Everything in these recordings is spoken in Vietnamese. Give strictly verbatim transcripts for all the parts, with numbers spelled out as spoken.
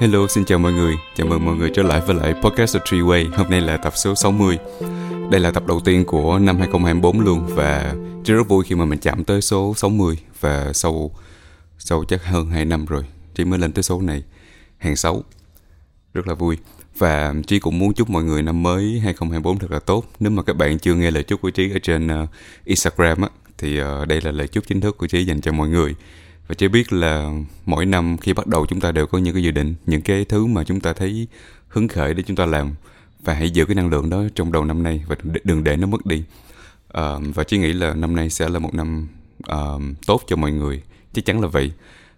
Hello, xin chào mọi người. Chào mừng mọi người trở lại với lại podcast The Three Way. Hôm nay là tập số sáu mươi. Đây là tập đầu tiên của năm hai không hai bốn luôn. Và Trí rất vui khi mà mình chạm tới số sáu mươi. Và sau sau chắc hơn hai năm rồi Trí mới lên tới số này, hàng sáu. Rất là vui. Và Trí cũng muốn chúc mọi người năm mới hai không hai bốn thật là tốt. Nếu mà các bạn chưa nghe lời chúc của Trí ở trên uh, Instagram á, thì uh, đây là lời chúc chính thức của Trí dành cho mọi người. Và Trí biết là mỗi năm khi bắt đầu chúng ta đều có những cái dự định, những cái thứ mà chúng ta thấy hứng khởi để chúng ta làm. Và hãy giữ cái năng lượng đó trong đầu năm nay và đừng để nó mất đi. uh, Và Trí nghĩ là năm nay sẽ là một năm uh, tốt cho mọi người. Chắc chắn là vậy.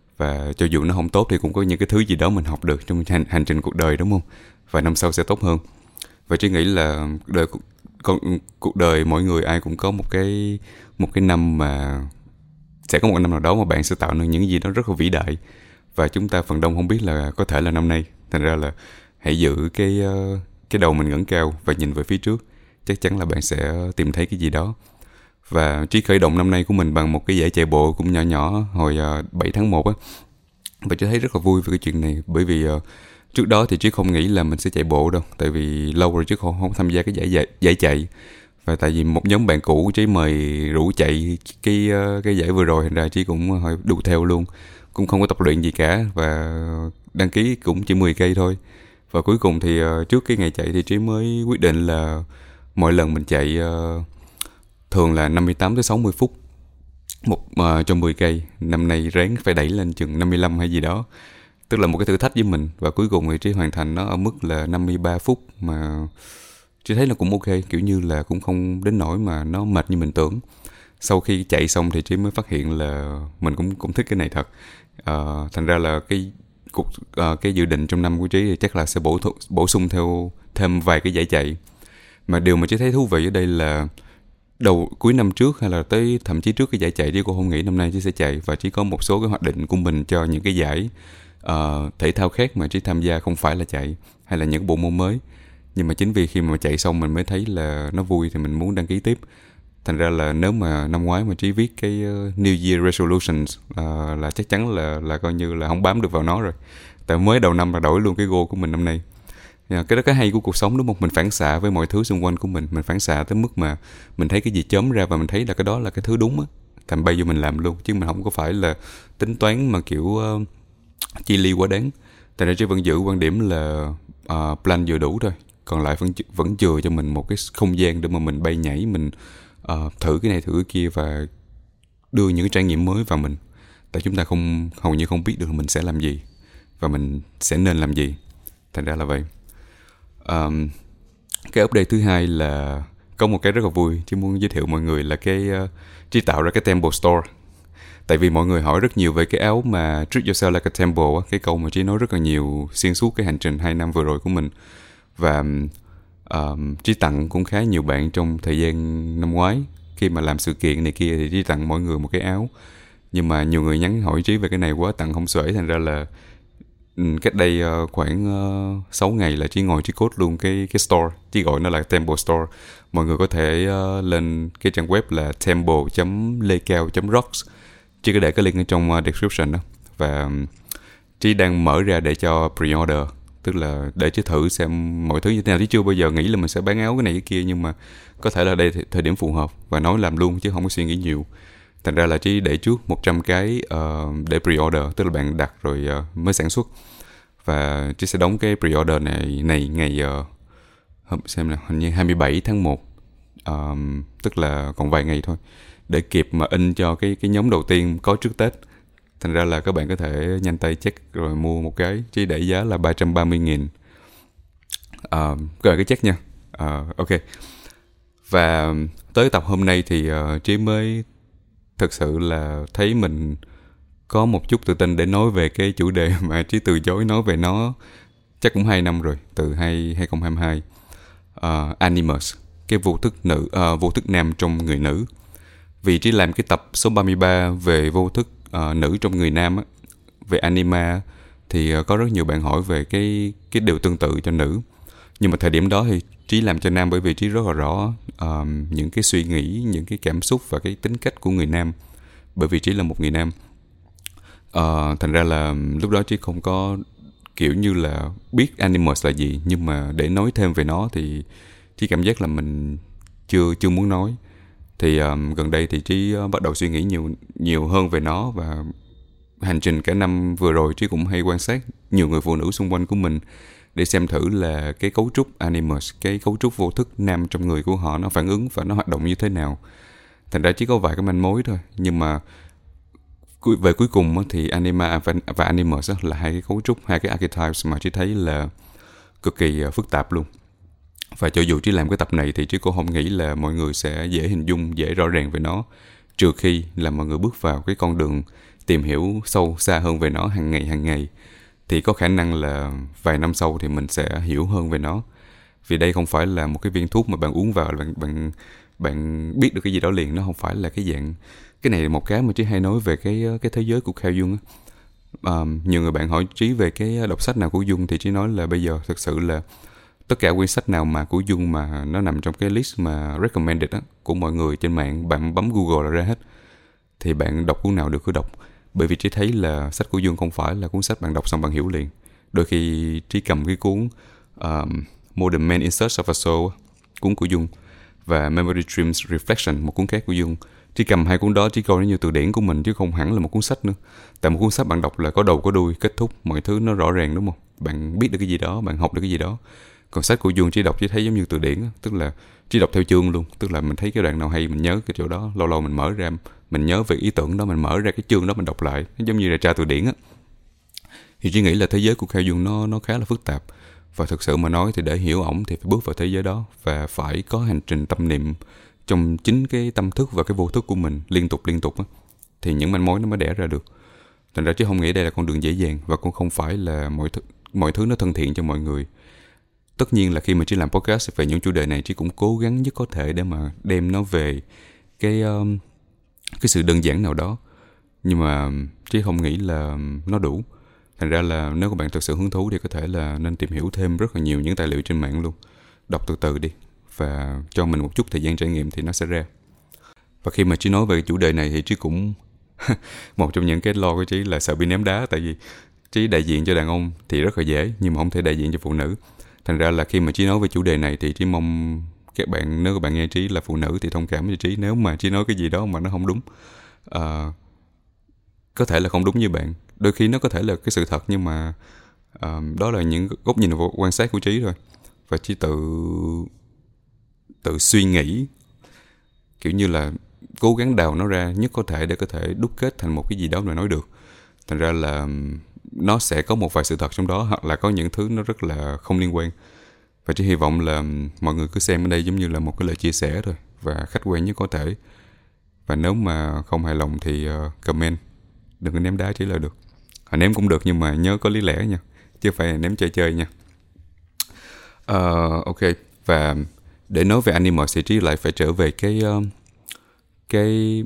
Và cho dù nó không tốt thì cũng có những cái thứ gì đó mình học được trong hành, hành trình cuộc đời, đúng không? Và năm sau sẽ tốt hơn. Và Trí nghĩ là đời, con, cuộc đời mỗi người ai cũng có một cái một cái năm mà sẽ có một năm nào đó mà bạn sẽ tạo nên những gì đó rất là vĩ đại. Và chúng ta phần đông không biết là có thể là năm nay. Thành ra là hãy giữ cái cái đầu mình ngẩng cao và nhìn về phía trước. Chắc chắn là bạn sẽ tìm thấy cái gì đó. Và Trí khởi động năm nay của mình bằng một cái giải chạy bộ cũng nhỏ nhỏ hồi bảy tháng một á. Và Trí thấy rất là vui về cái chuyện này. Bởi vì uh, trước đó thì Trí không nghĩ là mình sẽ chạy bộ đâu. Tại vì lâu rồi Trí không, không tham gia cái giải, giải, giải chạy. Và tại vì một nhóm bạn cũ Trí mời rủ chạy cái, uh, cái giải vừa rồi, thành ra Trí cũng hơi đu theo luôn. Cũng không có tập luyện gì cả. Và đăng ký cũng chỉ mười cây thôi. Và cuối cùng thì uh, trước cái ngày chạy thì Trí mới quyết định là mỗi lần mình chạy uh, thường là năm mươi tám tới sáu mươi phút một uh, cho mười cây. Năm nay ráng phải đẩy lên chừng năm mươi lăm hay gì đó. Tức là một cái thử thách với mình. Và cuối cùng thì Trí hoàn thành nó ở mức là năm mươi ba phút. Mà Trí thấy là cũng ok. Kiểu như là cũng không đến nỗi mà nó mệt như mình tưởng. Sau khi chạy xong thì Trí mới phát hiện là mình cũng cũng thích cái này thật. uh, Thành ra là cái cuộc, uh, cái dự định trong năm của Trí thì chắc là sẽ bổ, bổ sung theo thêm vài cái giải chạy. Mà điều mà Trí thấy thú vị ở đây là đầu cuối năm trước hay là tới thậm chí trước cái giải chạy Trí cũng không nghĩ năm nay Trí sẽ chạy. Và Trí có một số cái hoạch định của mình cho những cái giải uh, thể thao khác mà Trí tham gia, không phải là chạy hay là những bộ môn mới. Nhưng mà chính vì khi mà chạy xong mình mới thấy là nó vui thì mình muốn đăng ký tiếp. Thành ra là nếu mà năm ngoái mà Trí viết cái uh, New Year Resolutions uh, là chắc chắn là là coi như là không bám được vào nó rồi. Tại mới đầu năm là đổi luôn cái goal của mình năm nay. Yeah, cái đó cái hay của cuộc sống, đúng không? Mình phản xạ với mọi thứ xung quanh của mình. Mình phản xạ tới mức mà mình thấy cái gì chớm ra và mình thấy là cái đó là cái thứ đúng á, thành bay vô mình làm luôn. Chứ mình không có phải là tính toán mà kiểu uh, chi ly quá đáng. Tại ra Trí vẫn giữ quan điểm là uh, plan vừa đủ thôi. Còn lại vẫn, vẫn chừa cho mình một cái không gian để mà mình bay nhảy, mình uh, thử cái này thử cái kia và đưa những cái trải nghiệm mới vào mình. Tại chúng ta không hầu như không biết được là mình sẽ làm gì và mình sẽ nên làm gì. Thành ra là vậy. Um, cái update thứ hai là có một cái rất là vui Trí muốn giới thiệu mọi người là cái uh, Trí tạo ra cái Tempo Store. Tại vì mọi người hỏi rất nhiều về cái áo mà Treat Yourself Like a Tempo á, cái câu mà Trí nói rất là nhiều xuyên suốt cái hành trình hai năm vừa rồi của mình. Và um, Trí tặng cũng khá nhiều bạn trong thời gian năm ngoái. Khi mà làm sự kiện này kia thì Trí tặng mọi người một cái áo. Nhưng mà nhiều người nhắn hỏi Trí về cái này quá, tặng không xuể. Thành ra là cách đây uh, khoảng uh, sáu ngày là Trí ngồi Trí code luôn cái, cái store. Trí gọi nó là Tempo Store. Mọi người có thể uh, lên cái trang web là tempo chấm lecao chấm rocks. Trí có để cái link ở trong uh, description đó. Và um, Trí đang mở ra để cho pre-order. Tức là để Trí thử xem mọi thứ như thế nào. Trí chưa bao giờ nghĩ là mình sẽ bán áo cái này cái kia. Nhưng mà có thể là đây th- thời điểm phù hợp. Và nói làm luôn chứ không có suy nghĩ nhiều. Thành ra là Trí để trước một trăm cái uh, để pre-order. Tức là bạn đặt rồi uh, mới sản xuất. Và Trí sẽ đóng cái pre-order này, này ngày uh, xem nào, hình như hai mươi bảy tháng một. um, Tức là còn vài ngày thôi để kịp mà in cho cái, cái nhóm đầu tiên có trước Tết. Thành ra là các bạn có thể nhanh tay check rồi mua một cái. Trí để giá là ba trăm ba mươi nghìn. uh, Rồi cái check nha. uh, Ok. Và tới tập hôm nay thì uh, Trí mới thực sự là thấy mình có một chút tự tin để nói về cái chủ đề mà Trí từ chối nói về nó chắc cũng hai năm rồi, từ hai không hai hai. uh, Animus, cái vô thức nữ, uh, vô thức nam trong người nữ. Vì Trí làm cái tập số ba mươi ba về vô thức uh, nữ trong người nam á, về anima, thì uh, có rất nhiều bạn hỏi về cái, cái điều tương tự cho nữ. Nhưng mà thời điểm đó thì Trí làm cho nam bởi vì Trí rất là rõ uh, những cái suy nghĩ, những cái cảm xúc và cái tính cách của người nam. Bởi vì Trí là một người nam. Uh, thành ra là lúc đó Trí không có kiểu như là biết Animus là gì, nhưng mà để nói thêm về nó thì Trí cảm giác là mình chưa chưa muốn nói. Thì um, gần đây thì Trí uh, bắt đầu suy nghĩ nhiều nhiều hơn về nó, và hành trình cả năm vừa rồi Trí cũng hay quan sát nhiều người phụ nữ xung quanh của mình để xem thử là cái cấu trúc Animus, cái cấu trúc vô thức nam trong người của họ nó phản ứng và nó hoạt động như thế nào. Thành ra chỉ có vài cái manh mối thôi, nhưng mà về cuối cùng thì Anima và Animus là hai cái cấu trúc, hai cái archetypes mà Trí thấy là cực kỳ phức tạp luôn. Và cho dù Trí làm cái tập này thì Trí cũng không nghĩ là mọi người sẽ dễ hình dung, dễ rõ ràng về nó, trừ khi là mọi người bước vào cái con đường tìm hiểu sâu xa hơn về nó hàng ngày hàng ngày, thì có khả năng là vài năm sau thì mình sẽ hiểu hơn về nó. Vì đây không phải là một cái viên thuốc mà bạn uống vào bạn bạn bạn biết được cái gì đó liền. Nó không phải là cái dạng, cái này là một cái mà Trí hay nói về cái cái thế giới của Carl Jung á. Um, nhiều người bạn hỏi Trí về cái đọc sách nào của Jung thì Trí nói là bây giờ thực sự là tất cả quyển sách nào mà của Jung mà nó nằm trong cái list mà recommended á, của mọi người trên mạng, bạn bấm Google là ra hết. Thì bạn đọc cuốn nào được cứ đọc. Bởi vì Trí thấy là sách của Jung không phải là cuốn sách bạn đọc xong bạn hiểu liền. Đôi khi Trí cầm cái cuốn um, Modern Man in Search of a Soul, cuốn của Jung, và Memory Dreams Reflection, một cuốn khác của Jung. Trí cầm hai cuốn đó, Trí coi nó như từ điển của mình chứ không hẳn là một cuốn sách nữa. Tại một cuốn sách bạn đọc là có đầu có đuôi, kết thúc, mọi thứ nó rõ ràng, đúng không? Bạn biết được cái gì đó, bạn học được cái gì đó. Còn sách của Jung Trí đọc Trí thấy giống như từ điển, tức là Trí đọc theo chương luôn. Tức là mình thấy cái đoạn nào hay mình nhớ cái chỗ đó, lâu lâu mình mở ra, mình nhớ về ý tưởng đó, mình mở ra cái chương đó mình đọc lại, nó giống như là tra từ điển á. Thì Trí nghĩ là thế giới của Carl Jung nó nó khá là phức tạp, và thực sự mà nói thì để hiểu ổng thì phải bước vào thế giới đó và phải có hành trình tâm niệm trong chính cái tâm thức và cái vô thức của mình liên tục liên tục á, thì những manh mối nó mới đẻ ra được. Thành ra chứ không nghĩ đây là con đường dễ dàng, và cũng không phải là mọi thứ mọi thứ nó thân thiện cho mọi người. Tất nhiên là khi mà Trí làm podcast về những chủ đề này, Trí cũng cố gắng nhất có thể để mà đem nó về cái um, cái sự đơn giản nào đó, nhưng mà Trí không nghĩ là nó đủ. Thành ra là nếu các bạn thực sự hứng thú thì có thể là nên tìm hiểu thêm rất là nhiều những tài liệu trên mạng luôn. Đọc từ từ đi và cho mình một chút thời gian trải nghiệm thì nó sẽ ra. Và khi mà Trí nói về chủ đề này thì Trí cũng một trong những cái lo của Trí là sợ bị ném đá. Tại vì Trí đại diện cho đàn ông thì rất là dễ, nhưng mà không thể đại diện cho phụ nữ. Thành ra là khi mà Trí nói về chủ đề này thì Trí mong các bạn, nếu các bạn nghe Trí là phụ nữ thì thông cảm cho Trí nếu mà Trí nói cái gì đó mà nó không đúng. uh, Có thể là không đúng như bạn, đôi khi nó có thể là cái sự thật, nhưng mà uh, đó là những góc nhìn và quan sát của Trí thôi. Và Trí tự tự suy nghĩ, kiểu như là cố gắng đào nó ra nhất có thể để có thể đúc kết thành một cái gì đó mà nói được. Thành ra là nó sẽ có một vài sự thật trong đó, hoặc là có những thứ nó rất là không liên quan. Và Trí hy vọng là mọi người cứ xem ở đây giống như là một cái lời chia sẻ thôi, và khách quan nhất có thể. Và nếu mà không hài lòng thì uh, comment, đừng có ném đá Trí là được. À, ném cũng được nhưng mà nhớ có lý lẽ nha, chứ không phải là ném chơi chơi nha. uh, Ok, và để nói về Animus thì Trí lại phải trở về cái uh, cái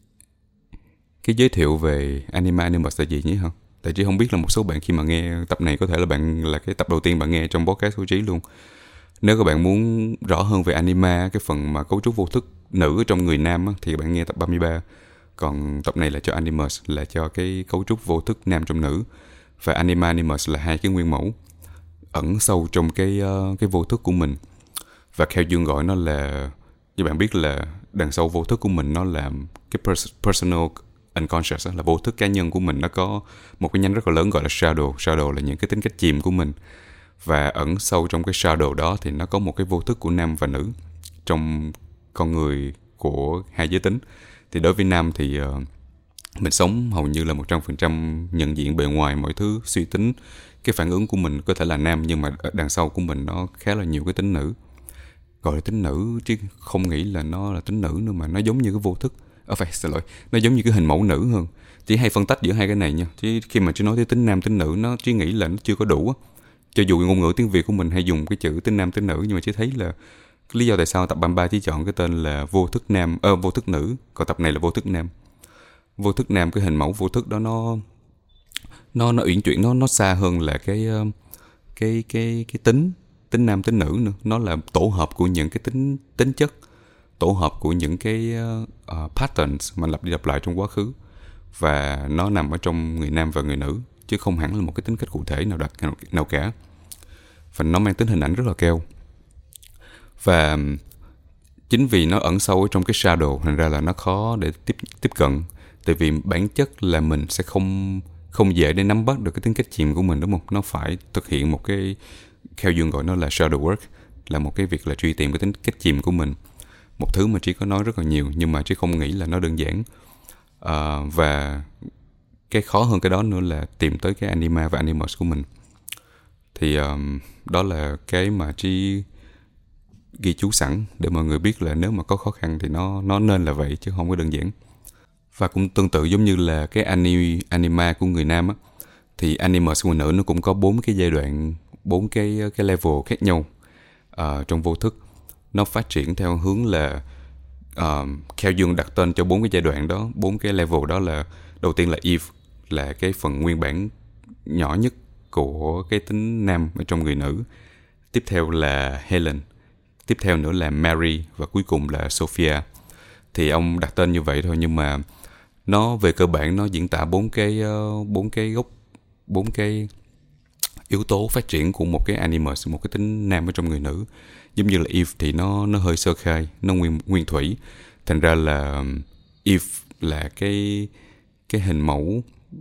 cái giới thiệu về Anima Animus là gì nhé hả? Tại Trí không biết là một số bạn khi mà nghe tập này có thể là bạn là cái tập đầu tiên bạn nghe trong podcast của Trí luôn. Nếu các bạn muốn rõ hơn về Anima, cái phần mà cấu trúc vô thức nữ ở trong người nam á, thì bạn nghe tập ba mươi ba. Còn tập này là cho Animus, là cho cái cấu trúc vô thức nam trong nữ. Và Anima Animus là hai cái nguyên mẫu ẩn sâu trong cái uh, cái vô thức của mình. Và Carl Jung gọi nó là, như bạn biết là đằng sau vô thức của mình nó là cái personal unconscious, là vô thức cá nhân của mình. Nó có một cái nhánh rất là lớn gọi là shadow. Shadow là những cái tính cách chìm của mình. Và ẩn sâu trong cái shadow đó thì nó có một cái vô thức của nam và nữ trong con người của hai giới tính. Thì đối với nam thì uh, mình sống hầu như là một trăm phần trăm nhận diện bề ngoài mọi thứ, suy tính, cái phản ứng của mình có thể là nam, nhưng mà đằng sau của mình nó khá là nhiều cái tính nữ. Gọi là tính nữ chứ không nghĩ là nó là tính nữ nữa, mà nó giống như cái vô thức. À, phải, xin lỗi, nó giống như cái hình mẫu nữ hơn. Chỉ hay phân tách giữa hai cái này nha. Chứ khi mà Chứ nói tới tính nam, tính nữ, nó chỉ nghĩ là nó chưa có đủ á. Cho dù ngôn ngữ tiếng Việt của mình hay dùng cái chữ tính nam, tính nữ, nhưng mà Chứ thấy là lý do tại sao tập ba mươi ba chỉ chọn cái tên là vô thức nam, ờ, vô thức nữ, còn tập này là vô thức nam. Vô thức nam, cái hình mẫu vô thức đó nó nó nó uyển chuyển, nó nó xa hơn là cái cái cái cái tính tính nam tính nữ nữa. Nó là tổ hợp của những cái tính tính chất, tổ hợp của những cái uh, patterns mà lặp đi lặp lại trong quá khứ, và nó nằm ở trong người nam và người nữ. chứ không hẳn là một cái tính cách cụ thể nào đặc nào cả. Và nó mang tính hình ảnh rất là cao. Và chính vì nó ẩn sâu ở trong cái shadow, thành ra là nó khó để tiếp tiếp cận. Tại vì bản chất là mình sẽ không không dễ để nắm bắt được cái tính cách chìm của mình, đúng không? Nó phải thực hiện một cái, theo Dương gọi nó là shadow work, là một cái việc là truy tìm cái tính cách chìm của mình. Một thứ mà Trí có nói rất là nhiều, nhưng mà Trí không nghĩ là nó đơn giản. À, và cái khó hơn cái đó nữa là tìm tới cái anima và animus của mình. Thì um, đó là cái mà Trí ghi chú sẵn để mọi người biết là nếu mà có khó khăn thì nó nó nên là vậy, chứ không có đơn giản. Và cũng tương tự giống như là cái ani, anima của người nam á, thì animus của người nữ nó cũng có bốn cái giai đoạn, bốn cái cái level khác nhau uh, trong vô thức. Nó phát triển theo hướng là uh, theo Dương đặt tên cho bốn cái giai đoạn đó, bốn cái level đó là đầu tiên là Eve, là cái phần nguyên bản nhỏ nhất của cái tính nam ở trong người nữ. Tiếp theo là Helen, tiếp theo nữa là Mary, và cuối cùng là Sophia. Thì ông đặt tên như vậy thôi, nhưng mà nó về cơ bản nó diễn tả bốn cái bốn cái gốc, bốn cái yếu tố phát triển của một cái animus, một cái tính nam ở trong người nữ. Giống như là Eve thì nó nó hơi sơ khai, nó nguyên nguyên thủy. Thành ra là Eve là cái cái hình mẫu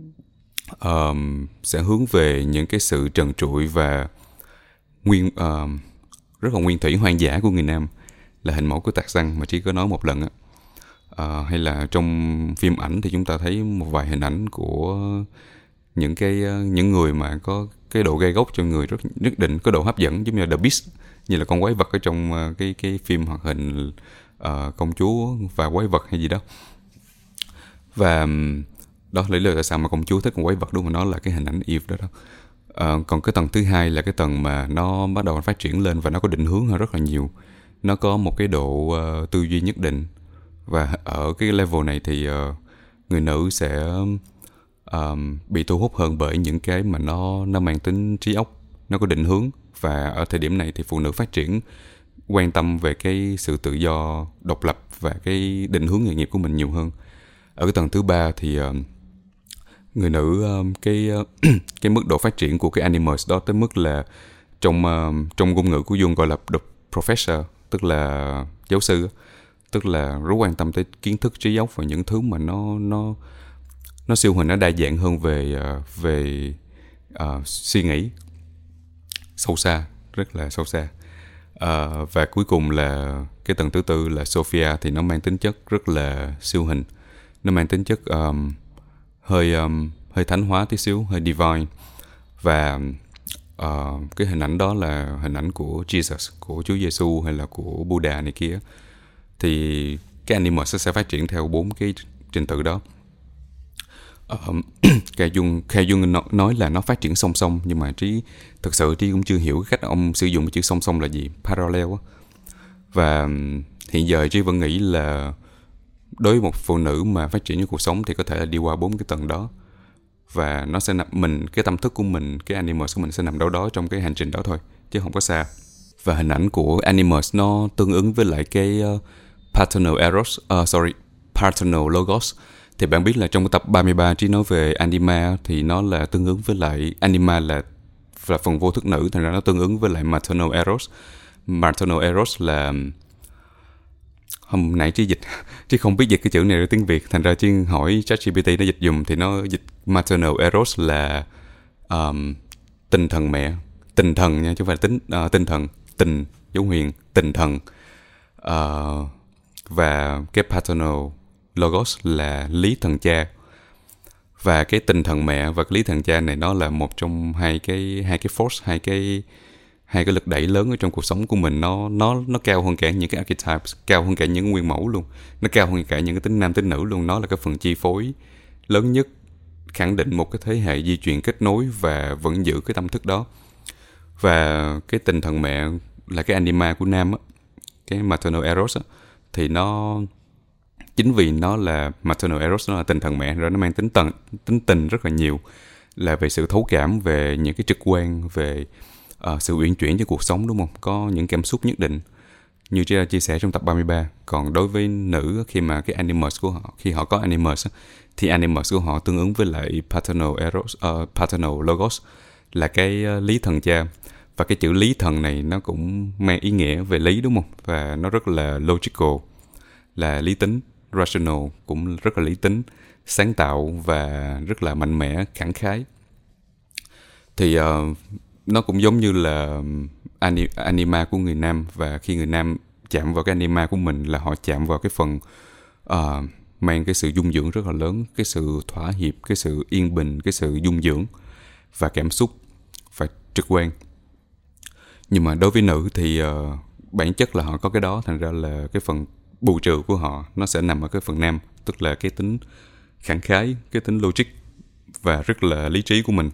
um, sẽ hướng về những cái sự trần trụi và nguyên uh, rất là nguyên thủy hoang dã của người nam, là hình mẫu của Tarzan mà chỉ có nói một lần á. Uh, hay là trong phim ảnh thì chúng ta thấy một vài hình ảnh của những cái những người mà có cái độ gai góc trong người rất nhất định, có độ hấp dẫn, giống như là The Beast, như là con quái vật ở trong cái cái phim hoạt hình uh, công chúa và quái vật hay gì đó. Và đó là lý do tại sao mà công chúa thích con quái vật, đúng mà nó là cái hình ảnh Eve đó đó. Uh, còn cái tầng thứ hai là cái tầng mà nó bắt đầu phát triển lên và nó có định hướng hơn rất là nhiều. Nó có một cái độ uh, tư duy nhất định. Và ở cái level này thì uh, người nữ sẽ um, bị thu hút hơn bởi những cái mà nó nó mang tính trí óc, nó có định hướng. Và ở thời điểm này thì phụ nữ phát triển quan tâm về cái sự tự do, độc lập và cái định hướng nghề nghiệp của mình nhiều hơn. Ở cái tầng thứ ba thì uh, người nữ uh, cái uh, cái mức độ phát triển của cái animus đó tới mức là trong uh, trong ngôn ngữ của Jung gọi là the professor, tức là giáo sư, tức là rất quan tâm tới kiến thức, trí óc và những thứ mà nó nó nó siêu hình, nó đa dạng hơn về uh, về uh, suy nghĩ sâu xa, rất là sâu xa. Uh, và cuối cùng là cái tầng thứ tư là Sophia, thì nó mang tính chất rất là siêu hình, nó mang tính chất um, hơi um, hơi thánh hóa tí xíu, hơi divine. Và uh, cái hình ảnh đó là hình ảnh của Jesus, của Chúa Giêsu hay là của Buddha này kia. Thì cái animus sẽ phát triển theo bốn cái trình tự đó. Um, Khai Dung, Khai Dung nói là nó phát triển song song, nhưng mà Trí thực sự Trí cũng chưa hiểu cái cách ông sử dụng chữ song song là gì, parallel á. Và hiện giờ Trí vẫn nghĩ là đối với một phụ nữ mà phát triển trong cuộc sống thì có thể là đi qua bốn cái tầng đó, và nó sẽ nằm mình, cái tâm thức của mình, cái animus của mình sẽ nằm đâu đó trong cái hành trình đó thôi, chứ không có xa. Và hình ảnh của animus nó tương ứng với lại cái uh, paternal eros, uh, sorry, paternal logos. Thì bạn biết là trong cái tập ba mươi ba Trí nói về anima thì nó là tương ứng với lại, anima là là phần vô thức nữ, thành ra nó tương ứng với lại maternal eros. Maternal eros là, hôm nãy Trí dịch Trí không biết dịch cái chữ này ra tiếng Việt, thành ra Trí hỏi ChatGPT nó dịch dùm, thì nó dịch maternal eros là um, tình thần mẹ, tình thần nha, chứ không phải tính uh, tinh thần, tình dấu huyền, tình thần. Uh, và cái paternal logos là lý thần cha. Và cái tinh thần mẹ và cái lý thần cha này nó là một trong hai cái hai cái force, hai cái hai cái lực đẩy lớn ở trong cuộc sống của mình. Nó nó nó cao hơn cả những cái archetypes, cao hơn cả những nguyên mẫu luôn, nó cao hơn cả những cái tính nam tính nữ luôn. Nó là cái phần chi phối lớn nhất, khẳng định một cái thế hệ di truyền kết nối và vẫn giữ cái tâm thức đó. Và cái tinh thần mẹ là cái anima của nam á, cái maternal eros á, thì nó chính vì nó là maternal eros, nó là tinh thần mẹ, rồi nó mang tính tần, tính tình rất là nhiều, là về sự thấu cảm, về những cái trực quan, về uh, sự uyển chuyển trong cuộc sống, đúng không? Có những cảm xúc nhất định. như Trí đã chia sẻ trong tập ba mươi ba. Còn đối với nữ, khi mà cái animus của họ, khi họ có animus thì animus của họ tương ứng với lại paternal eros, uh, paternal logos, là cái uh, lý thần cha. Và cái chữ lý thần này nó cũng mang ý nghĩa về lý, đúng không? Và nó rất là logical, là lý tính, rational, cũng rất là lý tính, sáng tạo và rất là mạnh mẽ, khẳng khái. Thì uh, nó cũng giống như là anima của người nam, và khi người nam chạm vào cái anima của mình là họ chạm vào cái phần uh, mang cái sự dung dưỡng rất là lớn, cái sự thỏa hiệp, cái sự yên bình, cái sự dung dưỡng và cảm xúc và trực quan. Nhưng mà đối với nữ thì uh, bản chất là họ có cái đó, thành ra là cái phần bù trừ của họ nó sẽ nằm ở cái phần nam, tức là cái tính khẳng khái, cái tính logic và rất là lý trí của mình.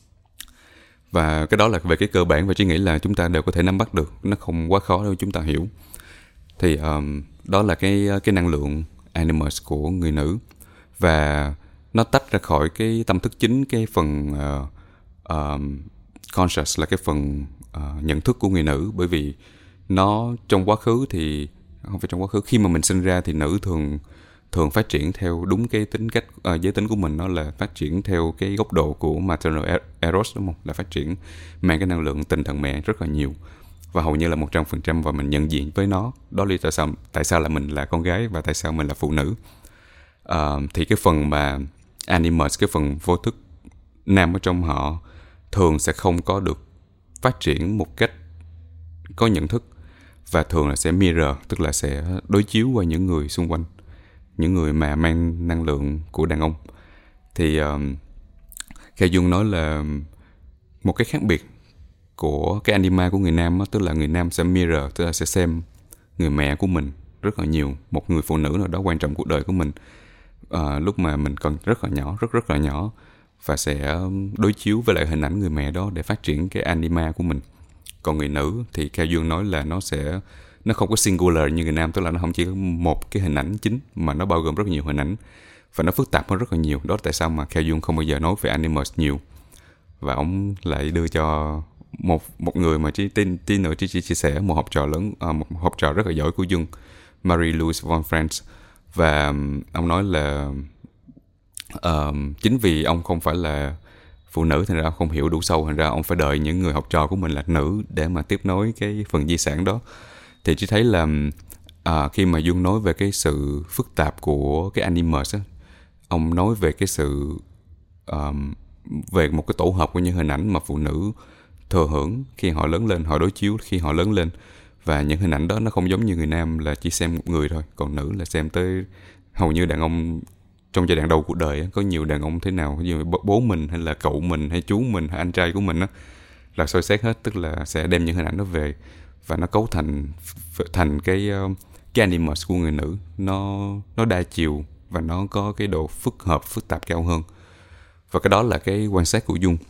Và cái đó là về cái cơ bản, và chỉ nghĩ là chúng ta đều có thể nắm bắt được, nó không quá khó đâu chúng ta hiểu. Thì um, đó là cái cái năng lượng animus của người nữ, và nó tách ra khỏi cái tâm thức chính, cái phần uh, um, conscious là cái phần uh, nhận thức của người nữ. Bởi vì nó trong quá khứ thì không phải trong quá khứ, khi mà mình sinh ra thì nữ thường thường phát triển theo đúng cái tính cách uh, giới tính của mình, nó là phát triển theo cái góc độ của maternal eros, đúng không? Là phát triển mang cái năng lượng tinh thần mẹ rất là nhiều, và hầu như là một trăm phần trăm, và mình nhận diện với nó. Đó là tại sao tại sao là mình là con gái và tại sao mình là phụ nữ. Uh, thì cái phần mà animus, cái phần vô thức nam ở trong họ thường sẽ không có được phát triển một cách có nhận thức, và thường là sẽ mirror, tức là sẽ đối chiếu qua những người xung quanh, những người mà mang năng lượng của đàn ông. Thì uh, Khải Dung nói là một cái khác biệt của cái anima của người nam đó, tức là người nam sẽ mirror, tức là sẽ xem người mẹ của mình rất là nhiều, một người phụ nữ nào đó quan trọng cuộc đời của mình uh, lúc mà mình còn rất là nhỏ, rất rất là nhỏ, và sẽ đối chiếu với lại hình ảnh người mẹ đó để phát triển cái anima của mình. Còn người nữ thì Cao Dương nói là nó sẽ nó không có singular như người nam, tức là nó không chỉ có một cái hình ảnh chính mà nó bao gồm rất nhiều hình ảnh, và nó phức tạp hơn rất là nhiều. Đó là tại sao mà Cao Dương không bao giờ nói về animus nhiều, và ông lại đưa cho một một người mà chỉ tin tin nữa chỉ, chỉ chia sẻ một học trò lớn, uh, một học trò rất là giỏi của Dương, Marie-Louise von Franz. Và um, ông nói là uh, chính vì ông không phải là phụ nữ, thành ra ông không hiểu đủ sâu, thành ra ông phải đợi những người học trò của mình là nữ để mà tiếp nối cái phần di sản đó. Thì chỉ thấy là à, khi mà Dương nói về cái sự phức tạp của cái animus á, ông nói về cái sự um, về một cái tổ hợp của những hình ảnh mà phụ nữ thừa hưởng khi họ lớn lên, họ đối chiếu khi họ lớn lên. Và những hình ảnh đó nó không giống như người nam là chỉ xem một người thôi, còn nữ là xem tới hầu như đàn ông trong giai đoạn đầu cuộc đời á, có nhiều đàn ông thế nào, như bố mình hay là cậu mình hay chú mình hay anh trai của mình á, là soi xét hết, tức là sẽ đem những hình ảnh đó về và nó cấu thành thành cái cái animus của người nữ. Nó nó đa chiều và nó có cái độ phức hợp, phức tạp cao hơn. Và cái đó là cái quan sát của Dung.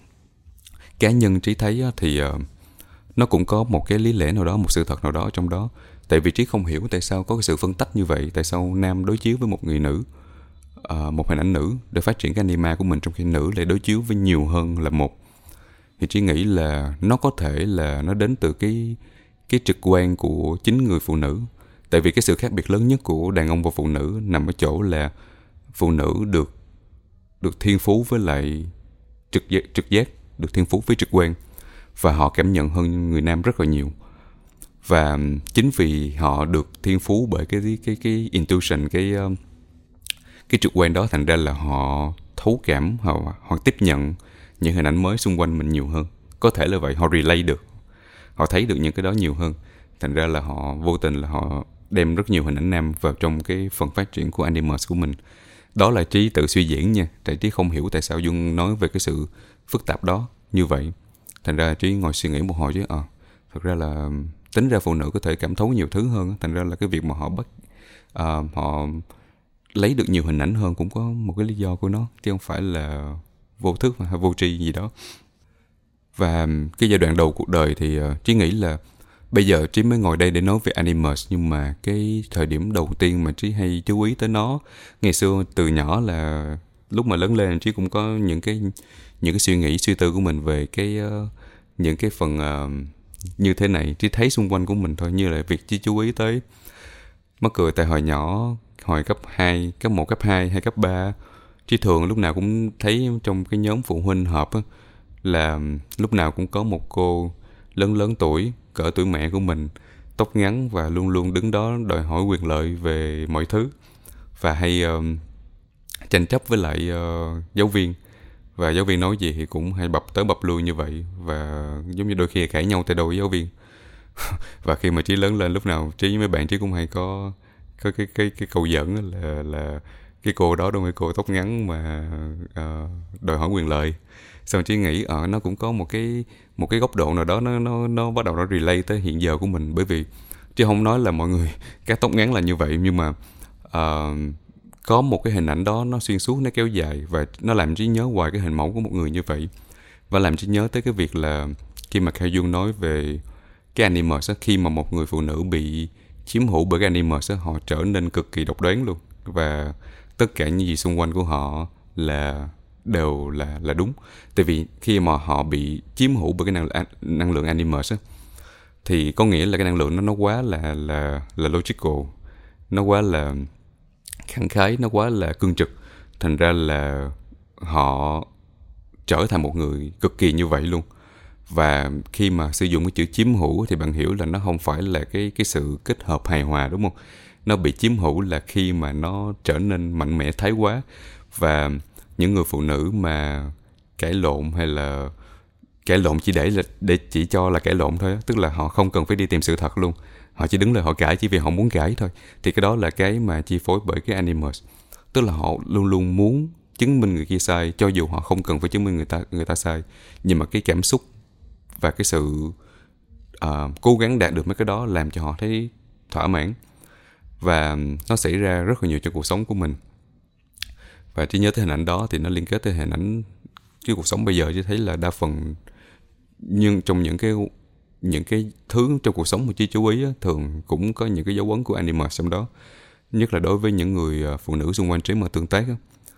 Cá nhân Trí thấy thì uh, nó cũng có một cái lý lẽ nào đó, một sự thật nào đó trong đó. Tại vì Trí không hiểu tại sao có cái sự phân tách như vậy, tại sao nam đối chiếu với một người nữ, uh, một hình ảnh nữ để phát triển cái anima của mình, trong khi nữ lại đối chiếu với nhiều hơn là một. Thì Trí nghĩ là nó có thể là nó đến từ cái cái trực quan của chính người phụ nữ. Tại vì cái sự khác biệt lớn nhất của đàn ông và phụ nữ nằm ở chỗ là phụ nữ được được thiên phú với lại trực giác, trực giác, được thiên phú với trực quan, và họ cảm nhận hơn người nam rất là nhiều. Và chính vì họ được thiên phú bởi cái cái cái, cái intuition, cái cái trực quan đó, thành ra là họ thấu cảm, họ họ tiếp nhận những hình ảnh mới xung quanh mình nhiều hơn. Có thể là vậy, họ relate được, họ thấy được những cái đó nhiều hơn. Thành ra là họ vô tình là họ đem rất nhiều hình ảnh nam vào trong cái phần phát triển của animus của mình. Đó là Trí tự suy diễn nha, tại Trí không hiểu tại sao Dung nói về cái sự phức tạp đó như vậy. Thành ra Trí ngồi suy nghĩ một hồi chứ, à, thật ra là tính ra phụ nữ có thể cảm thấu nhiều thứ hơn. Thành ra là cái việc mà họ bắt uh, họ lấy được nhiều hình ảnh hơn cũng có một cái lý do của nó, chứ không phải là vô thức hay vô tri gì đó. Và cái giai đoạn đầu cuộc đời thì uh, Trí nghĩ là bây giờ Trí mới ngồi đây để nói về animus, nhưng mà cái thời điểm đầu tiên mà Trí hay chú ý tới nó ngày xưa từ nhỏ là lúc mà lớn lên, Trí cũng có những cái những cái suy nghĩ, suy tư của mình về cái uh, những cái phần uh, như thế này, Trí thấy xung quanh của mình thôi, như là việc Trí chú ý tới. Mắc cười tại hồi nhỏ, hồi cấp hai, cấp một, cấp hai hay cấp ba, Trí thường lúc nào cũng thấy trong cái nhóm phụ huynh họp á, là lúc nào cũng có một cô lớn lớn tuổi, cỡ tuổi mẹ của mình, tóc ngắn và luôn luôn đứng đó đòi hỏi quyền lợi về mọi thứ, và hay uh, tranh chấp với lại uh, giáo viên. Và giáo viên nói gì thì cũng hay bập tới bập lui như vậy, và giống như đôi khi cãi nhau tay đầu với giáo viên. Và khi mà Trí lớn lên, lúc nào Trí với mấy bạn Trí cũng hay có có cái cái cái câu giỡn là là cái cô đó đâu phải cô tóc ngắn mà uh, đòi hỏi quyền lợi. Xong Trí nghĩ ở uh, nó cũng có một cái một cái góc độ nào đó nó nó nó bắt đầu nó relate tới hiện giờ của mình, bởi vì Trí không nói là mọi người các tóc ngắn là như vậy, nhưng mà uh, có một cái hình ảnh đó nó xuyên suốt, nó kéo dài, và nó làm Trí nhớ hoài cái hình mẫu của một người như vậy. Và làm Trí nhớ tới cái việc là khi mà Khao Dung nói về cái animus á, khi mà một người phụ nữ bị chiếm hữu bởi cái animus á, họ trở nên cực kỳ độc đoán luôn, và tất cả những gì xung quanh của họ là đều là là đúng. Tại vì khi mà họ bị chiếm hữu bởi cái năng, năng lượng animus á, thì có nghĩa là cái năng lượng nó nó quá là là là logical, nó quá là khẳng khái, nó quá là cương trực, thành ra là họ trở thành một người cực kỳ như vậy luôn. Và khi mà sử dụng cái chữ chiếm hữu thì bạn hiểu là nó không phải là cái cái sự kết hợp hài hòa, đúng không? Nó bị chiếm hữu là khi mà nó trở nên mạnh mẽ thái quá. Và những người phụ nữ mà cãi lộn, hay là cãi lộn chỉ để là để chỉ cho là cãi lộn thôi, tức là họ không cần phải đi tìm sự thật luôn, họ chỉ đứng lên họ cãi chỉ vì họ muốn cãi thôi, thì cái đó là cái mà chi phối bởi cái animus. Tức là họ luôn luôn muốn chứng minh người kia sai, cho dù họ không cần phải chứng minh người ta người ta sai, nhưng mà cái cảm xúc và cái sự uh, cố gắng đạt được mấy cái đó làm cho họ thấy thỏa mãn. Và nó xảy ra rất là nhiều trong cuộc sống của mình. Và chỉ nhớ tới hình ảnh đó thì nó liên kết tới hình ảnh cái cuộc sống bây giờ. Chỉ thấy là đa phần, nhưng trong những cái những cái thứ trong cuộc sống mà Chi chú ý á, thường cũng có những cái dấu ấn của animus trong đó. Nhất là đối với những người phụ nữ xung quanh Trí mà tương tác á,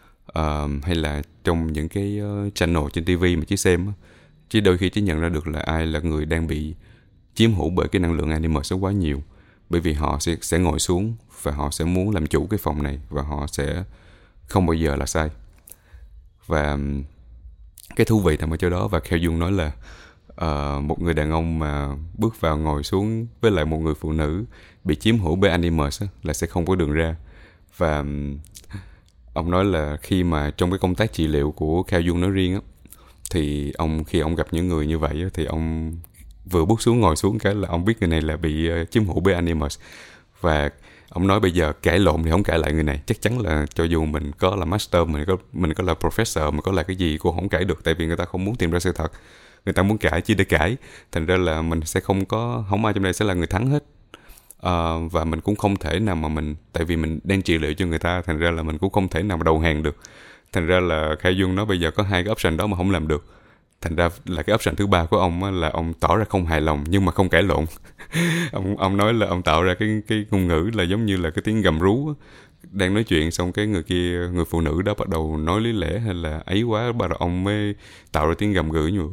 uh, hay là trong những cái channel trên ti vi mà Trí xem á, Chỉ đôi khi Trí nhận ra được là ai là người đang bị chiếm hữu bởi cái năng lượng animus quá nhiều. Bởi vì họ sẽ, sẽ ngồi xuống và họ sẽ muốn làm chủ cái phòng này, và họ sẽ không bao giờ là sai. Và cái thú vị nằm ở chỗ đó. Và Khao Dung nói là uh, một người đàn ông mà bước vào ngồi xuống với lại một người phụ nữ bị chiếm hữu bởi animus á, là sẽ không có đường ra. Và ông nói là khi mà trong cái công tác trị liệu của Khao Dung nói riêng á, thì ông khi ông gặp những người như vậy thì ông vừa bước xuống ngồi xuống cái là ông biết người này là bị chiếm hữu bởi animus. Và ông nói bây giờ cãi lộn thì không cãi lại người này, chắc chắn là cho dù mình có là master, mình có mình có là professor, mình có là cái gì cũng không cãi được, tại vì người ta không muốn tìm ra sự thật, người ta muốn cãi chỉ để cãi, thành ra là mình sẽ không có không ai trong đây sẽ là người thắng hết. Uh, và mình cũng không thể nào mà mình, tại vì mình đang trị liệu cho người ta, thành ra là mình cũng không thể nào mà đầu hàng được. Thành ra là Khao Dung nói bây giờ có hai cái option đó mà không làm được. Thành ra là cái option thứ ba của ông á, là ông tỏ ra không hài lòng nhưng mà không cãi lộn. ông ông nói là ông tạo ra cái cái ngôn ngữ là giống như là cái tiếng gầm rú á. Đang nói chuyện xong cái người kia, người phụ nữ đó bắt đầu nói lý lẽ hay là ấy quá, bắt đầu ông mới tạo ra tiếng gầm gừ như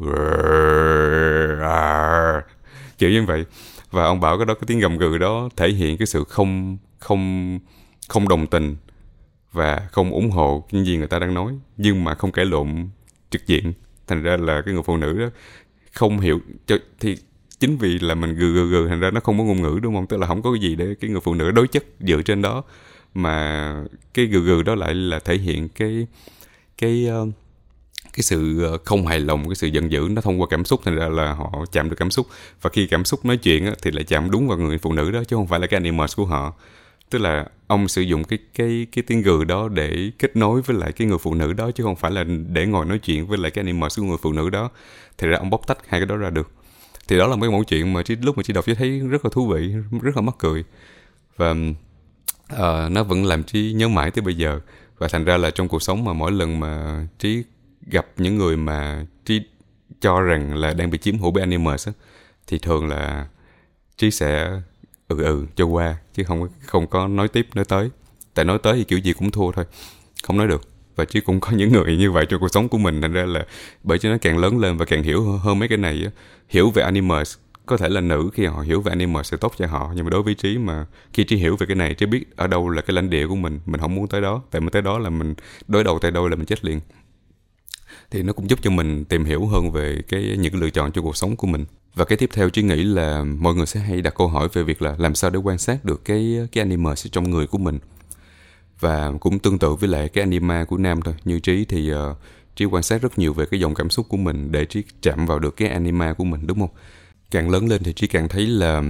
kiểu như vậy. Và ông bảo cái đó, cái tiếng gầm gừ đó thể hiện cái sự không không không đồng tình và không ủng hộ những gì người ta đang nói, nhưng mà không cãi lộn trực diện. Thành ra là cái người phụ nữ đó không hiểu, thì chính vì là mình gừ gừ gừ thành ra nó không có ngôn ngữ, đúng không? Tức là không có cái gì để cái người phụ nữ đối chất dựa trên đó, mà cái gừ gừ đó lại là thể hiện cái cái cái sự không hài lòng, cái sự giận dữ nó thông qua cảm xúc, thành ra là họ chạm được cảm xúc. Và khi cảm xúc nói chuyện á, thì lại chạm đúng vào người phụ nữ đó, chứ không phải là cái animus của họ. Tức là ông sử dụng cái cái cái tiếng gừ đó để kết nối với lại cái người phụ nữ đó, chứ không phải là để ngồi nói chuyện với lại cái animus của người phụ nữ đó. Thì ra ông bóc tách hai cái đó ra được. Thì đó là một cái mẫu chuyện mà lúc mà chị đọc chị thấy rất là thú vị, rất là mắc cười. Và uh, nó vẫn làm Trí nhớ mãi tới bây giờ. Và thành ra là trong cuộc sống mà mỗi lần mà Trí gặp những người mà Trí cho rằng là đang bị chiếm hữu bởi animus á, thì thường là Trí sẽ ừ ừ cho qua, chứ không không có nói tiếp nói tới. Tại nói tới thì kiểu gì cũng thua thôi, không nói được. Và Trí cũng có những người như vậy trong cuộc sống của mình, thành ra là bởi cho nó càng lớn lên và càng hiểu hơn mấy cái này á, hiểu về animus có thể là nữ khi họ hiểu về anime sẽ tốt cho họ, nhưng mà đối với Trí mà khi Trí hiểu về cái này, Trí biết ở đâu là cái lãnh địa của mình, mình không muốn tới đó, tại mình tới đó là mình đối đầu tay đôi là mình chết liền. Thì nó cũng giúp cho mình tìm hiểu hơn về cái những cái lựa chọn cho cuộc sống của mình. Và cái tiếp theo Trí nghĩ là mọi người sẽ hay đặt câu hỏi về việc là làm sao để quan sát được cái cái anime trong người của mình. Và cũng tương tự với lại cái anime của nam thôi. Như Trí thì uh, Trí quan sát rất nhiều về cái dòng cảm xúc của mình để Trí chạm vào được cái anime của mình, đúng không? Càng lớn lên thì Trí càng thấy là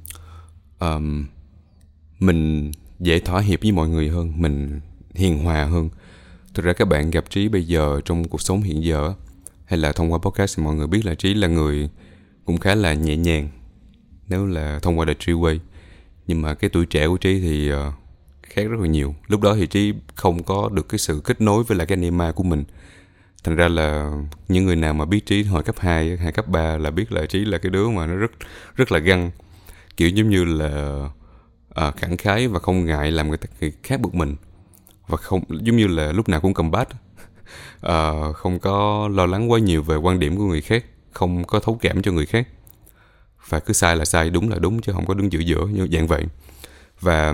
um, mình dễ thỏa hiệp với mọi người hơn, mình hiền hòa hơn. Thực ra các bạn gặp Trí bây giờ trong cuộc sống hiện giờ, hay là thông qua podcast thì mọi người biết là Trí là người cũng khá là nhẹ nhàng nếu là thông qua The Treeway. Nhưng mà cái tuổi trẻ của Trí thì uh, khác rất là nhiều. Lúc đó thì Trí không có được cái sự kết nối với lại cái anime của mình. Thành ra là những người nào mà biết Trí hồi cấp hai hay cấp ba là biết là Trí là cái đứa mà nó rất rất là găng. Kiểu giống như là uh, khẳng khái và không ngại làm người, ta, người khác bực mình. Và không giống như là lúc nào cũng combat. uh, Không có lo lắng quá nhiều về quan điểm của người khác, không có thấu cảm cho người khác. Và cứ sai là sai, đúng là đúng, chứ không có đứng giữa giữa như dạng vậy. Và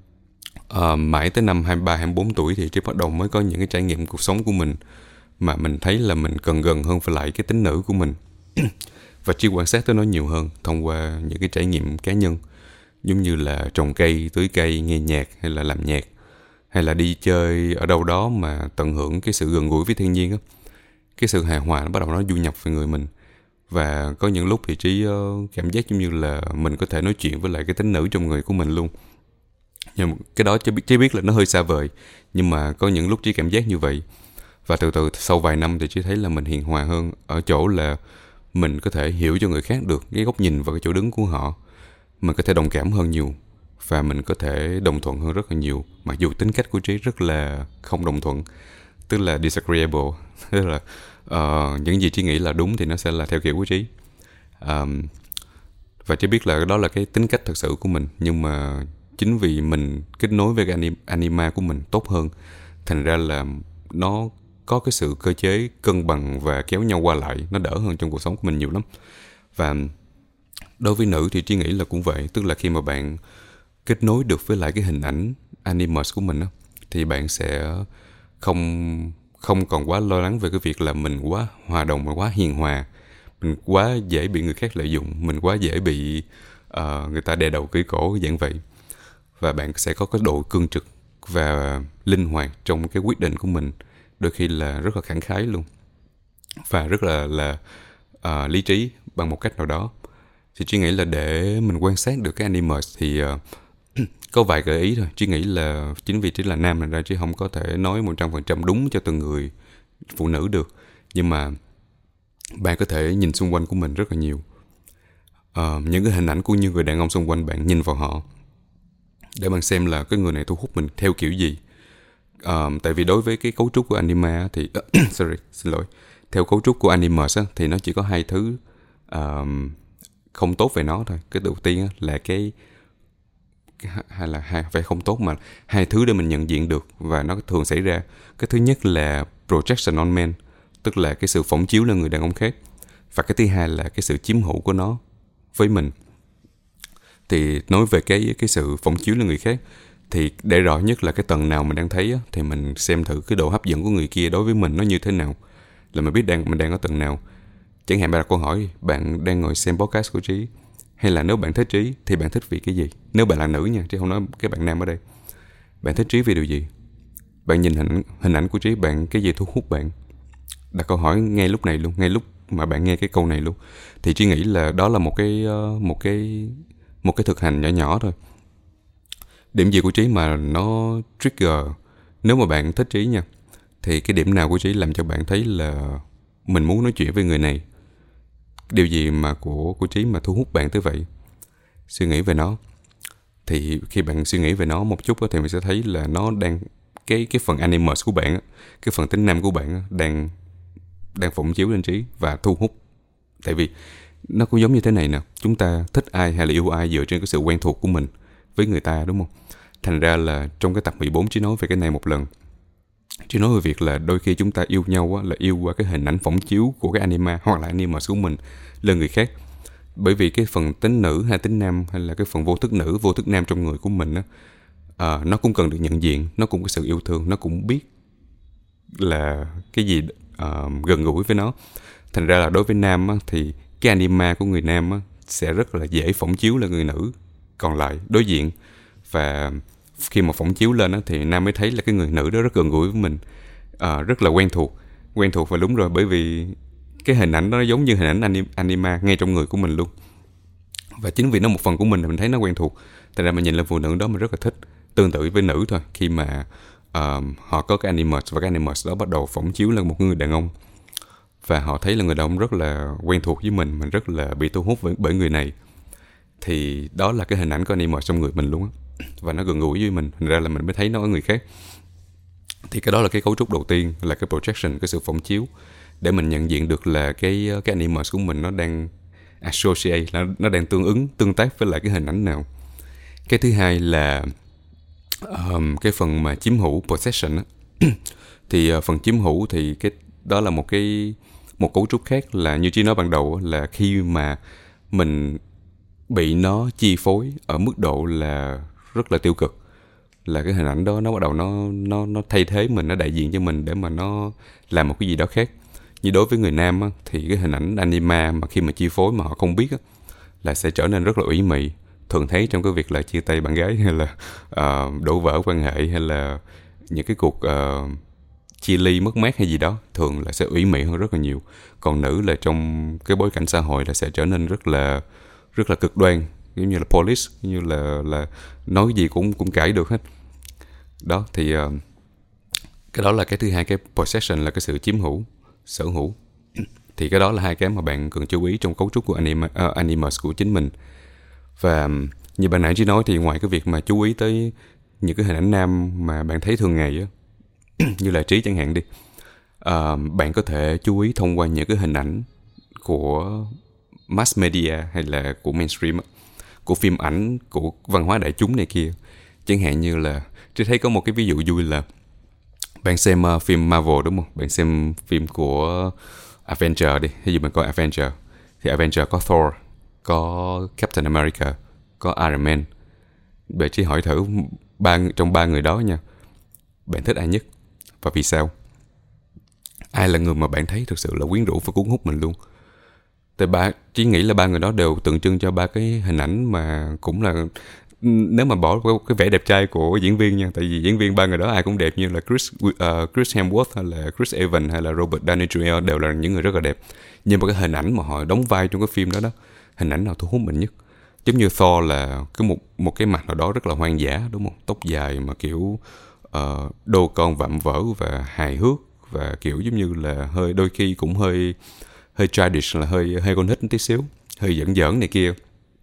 uh, mãi tới năm hai mươi ba, hai mươi bốn tuổi thì Trí bắt đầu mới có những cái trải nghiệm cuộc sống của mình mà mình thấy là mình cần gần hơn với lại cái tính nữ của mình. Và Trí quan sát tới nó nhiều hơn thông qua những cái trải nghiệm cá nhân, giống như là trồng cây, tưới cây, nghe nhạc hay là làm nhạc, hay là đi chơi ở đâu đó mà tận hưởng cái sự gần gũi với thiên nhiên á. Cái sự hài hòa nó bắt đầu nó du nhập về người mình. Và có những lúc thì Trí cảm giác giống như là mình có thể nói chuyện với lại cái tính nữ trong người của mình luôn. Nhưng cái đó Trí biết, Trí biết là nó hơi xa vời, nhưng mà có những lúc Trí cảm giác như vậy. Và từ từ sau vài năm thì Trí thấy là mình hiền hòa hơn ở chỗ là mình có thể hiểu cho người khác được cái góc nhìn và cái chỗ đứng của họ. Mình có thể đồng cảm hơn nhiều, và mình có thể đồng thuận hơn rất là nhiều, mặc dù tính cách của Trí rất là không đồng thuận, tức là disagreeable. Tức là uh, những gì Trí nghĩ là đúng thì nó sẽ là theo kiểu của Trí. um, Và Trí biết là đó là cái tính cách thật sự của mình. Nhưng mà chính vì mình kết nối với cái anim, anime của mình tốt hơn, thành ra là nó có cái sự cơ chế cân bằng và kéo nhau qua lại, nó đỡ hơn trong cuộc sống của mình nhiều lắm. Và đối với nữ thì Trí nghĩ là cũng vậy. Tức là khi mà bạn kết nối được với lại cái hình ảnh anime của mình đó, thì bạn sẽ không không còn quá lo lắng về cái việc là mình quá hòa đồng, mà quá hiền hòa, mình quá dễ bị người khác lợi dụng, mình quá dễ bị uh, người ta đè đầu cưỡi cổ dạng vậy. Và bạn sẽ có cái độ cương trực và linh hoạt trong cái quyết định của mình, đôi khi là rất là khẳng khái luôn, và rất là là uh, lý trí bằng một cách nào đó. Thì Trí nghĩ là để mình quan sát được cái anime thì uh, có vài gợi ý thôi. Trí nghĩ là chính vì Trí là nam nên ra Trí không có thể nói một trăm phần trăm đúng cho từng người phụ nữ được. Nhưng mà bạn có thể nhìn xung quanh của mình rất là nhiều. Uh, những cái hình ảnh của những người đàn ông xung quanh bạn, nhìn vào họ để bạn xem là cái người này thu hút mình theo kiểu gì. Uh, tại vì đối với cái cấu trúc của anime thì uh, sorry, xin lỗi. Theo cấu trúc của anime thì nó chỉ có hai thứ uh, không tốt về nó thôi. Cái đầu tiên là cái hay là hai phải không tốt mà hai thứ để mình nhận diện được và nó thường xảy ra. Cái thứ nhất là projection on men, tức là cái sự phóng chiếu lên người đàn ông khác. Và cái thứ hai là cái sự chiếm hữu của nó với mình. Thì nói về cái cái sự phóng chiếu lên người khác thì để rõ nhất là cái tầng nào mình đang thấy á, thì mình xem thử cái độ hấp dẫn của người kia đối với mình nó như thế nào, là mình biết đang mình đang ở tầng nào. Chẳng hạn bạn đặt câu hỏi bạn đang ngồi xem podcast của Trí, hay là nếu bạn thích Trí thì bạn thích vì cái gì? Nếu bạn là nữ nha, chứ không nói các bạn nam ở đây. Bạn thích Trí vì điều gì? Bạn nhìn hình, hình ảnh của Trí, bạn cái gì thu hút bạn? Đặt câu hỏi ngay lúc này luôn, ngay lúc mà bạn nghe cái câu này luôn. Thì Trí nghĩ là đó là một cái một cái một cái thực hành nhỏ nhỏ thôi. Điểm gì của Trí mà nó trigger, nếu mà bạn thích Trí nha, thì cái điểm nào của Trí làm cho bạn thấy là mình muốn nói chuyện với người này? Điều gì mà của của Trí mà thu hút bạn tới vậy? Suy nghĩ về nó. Thì khi bạn suy nghĩ về nó một chút thì mình sẽ thấy là nó đang cái cái phần animus của bạn, cái phần tính nam của bạn đang đang phụng chiếu lên Trí và thu hút. Tại vì nó cũng giống như thế này nè, chúng ta thích ai hay là yêu ai dựa trên cái sự quen thuộc của mình với người ta, đúng không? Thành ra là trong cái tập mười bốn Trí nói về cái này một lần. Trí nói về việc là đôi khi chúng ta yêu nhau á, là yêu qua cái hình ảnh phỏng chiếu của cái anime hoặc là anime của mình lên người khác. bởi vì cái phần tính nữ hay tính nam, hay là cái phần vô thức nữ, vô thức nam trong người của mình á, uh, nó cũng cần được nhận diện, nó cũng có sự yêu thương, nó cũng biết là cái gì uh, gần gũi với nó. Thành ra là đối với nam á, thì cái anima của người nam á, sẽ rất là dễ phỏng chiếu lên người nữ còn lại đối diện. Và khi mà phỏng chiếu lên á, thì nam mới thấy là cái người nữ đó rất gần gũi với mình, uh, rất là quen thuộc. Quen thuộc và đúng rồi, bởi vì cái hình ảnh đó nó giống như hình ảnh anima ngay trong người của mình luôn. Và chính vì nó một phần của mình, mình thấy nó quen thuộc, thành ra mình nhìn lên phụ nữ đó mình rất là thích. Tương tự với nữ thôi, khi mà uh, họ có cái animus, và cái animus đó bắt đầu phỏng chiếu lên một người đàn ông, và họ thấy là người đàn ông rất là quen thuộc với mình, mình rất là bị thu hút bởi người này, thì đó là cái hình ảnh của animus trong người mình luôn á. Và nó gần gũi với mình, thành ra là mình mới thấy nó ở người khác. Thì cái đó là cái cấu trúc đầu tiên, là cái projection, cái sự phỏng chiếu, để mình nhận diện được là cái cái animus của mình nó đang associate, nó, nó đang tương ứng, tương tác với lại cái hình ảnh nào. Cái thứ hai là um, cái phần mà chiếm hữu, possession á. Thì uh, phần chiếm hữu thì cái đó là một cái một cấu trúc khác, là như Chí nói ban đầu, là khi mà mình bị nó chi phối ở mức độ là rất là tiêu cực, là cái hình ảnh đó nó bắt đầu nó nó nó thay thế mình, nó đại diện cho mình để mà nó làm một cái gì đó khác. Như đối với người nam á, thì cái hình ảnh anima mà khi mà chi phối mà họ không biết á, là sẽ trở nên rất là ủy mị. Thường thấy trong cái việc là chia tay bạn gái, hay là uh, đổ vỡ quan hệ, hay là những cái cuộc uh, chia ly mất mát hay gì đó, thường là sẽ ủy mị hơn rất là nhiều. Còn nữ là trong cái bối cảnh xã hội là sẽ trở nên rất là rất là cực đoan, giống như là police, như là là nói gì cũng cũng cãi được hết. Đó thì uh, cái đó là cái thứ hai, cái possession là cái sự chiếm hữu, sở hữu. Thì cái đó là hai cái mà bạn cần chú ý trong cấu trúc của anima, uh, animus của chính mình. Và như bạn nãy chỉ nói, thì ngoài cái việc mà chú ý tới những cái hình ảnh nam mà bạn thấy thường ngày á, như là Trí chẳng hạn đi, uh, bạn có thể chú ý thông qua những cái hình ảnh của mass media, hay là của mainstream á, của phim ảnh, của văn hóa đại chúng này kia. Chẳng hạn như là Trí thấy có một cái ví dụ vui là bạn xem uh, phim Marvel đúng không? Bạn xem phim của Avenger đi, ví dụ mình coi Avenger, thì Avenger có Thor, có Captain America, có Iron Man. Bạn chỉ hỏi thử ba trong ba người đó nha, bạn thích ai nhất và vì sao? Ai là người mà bạn thấy thực sự là quyến rũ và cuốn hút mình luôn? Tại ba chỉ nghĩ là ba người đó đều tượng trưng cho ba cái hình ảnh mà cũng là, nếu mà bỏ cái vẻ đẹp trai của diễn viên nha, tại vì diễn viên ba người đó ai cũng đẹp, như là Chris uh, Chris Hemsworth, hay là Chris Evans, hay là Robert Downey junior đều là những người rất là đẹp. Nhưng mà cái hình ảnh mà họ đóng vai trong cái phim đó đó, hình ảnh nào thu hút mình nhất? Giống như Thor là cái một một cái mặt nào đó rất là hoang dã đúng không? Tóc dài mà kiểu uh, đô con vạm vỡ và hài hước, và kiểu giống như là hơi, đôi khi cũng hơi hơi childish, là hơi hơi con nít tí xíu, hơi giỡn giỡn này kia.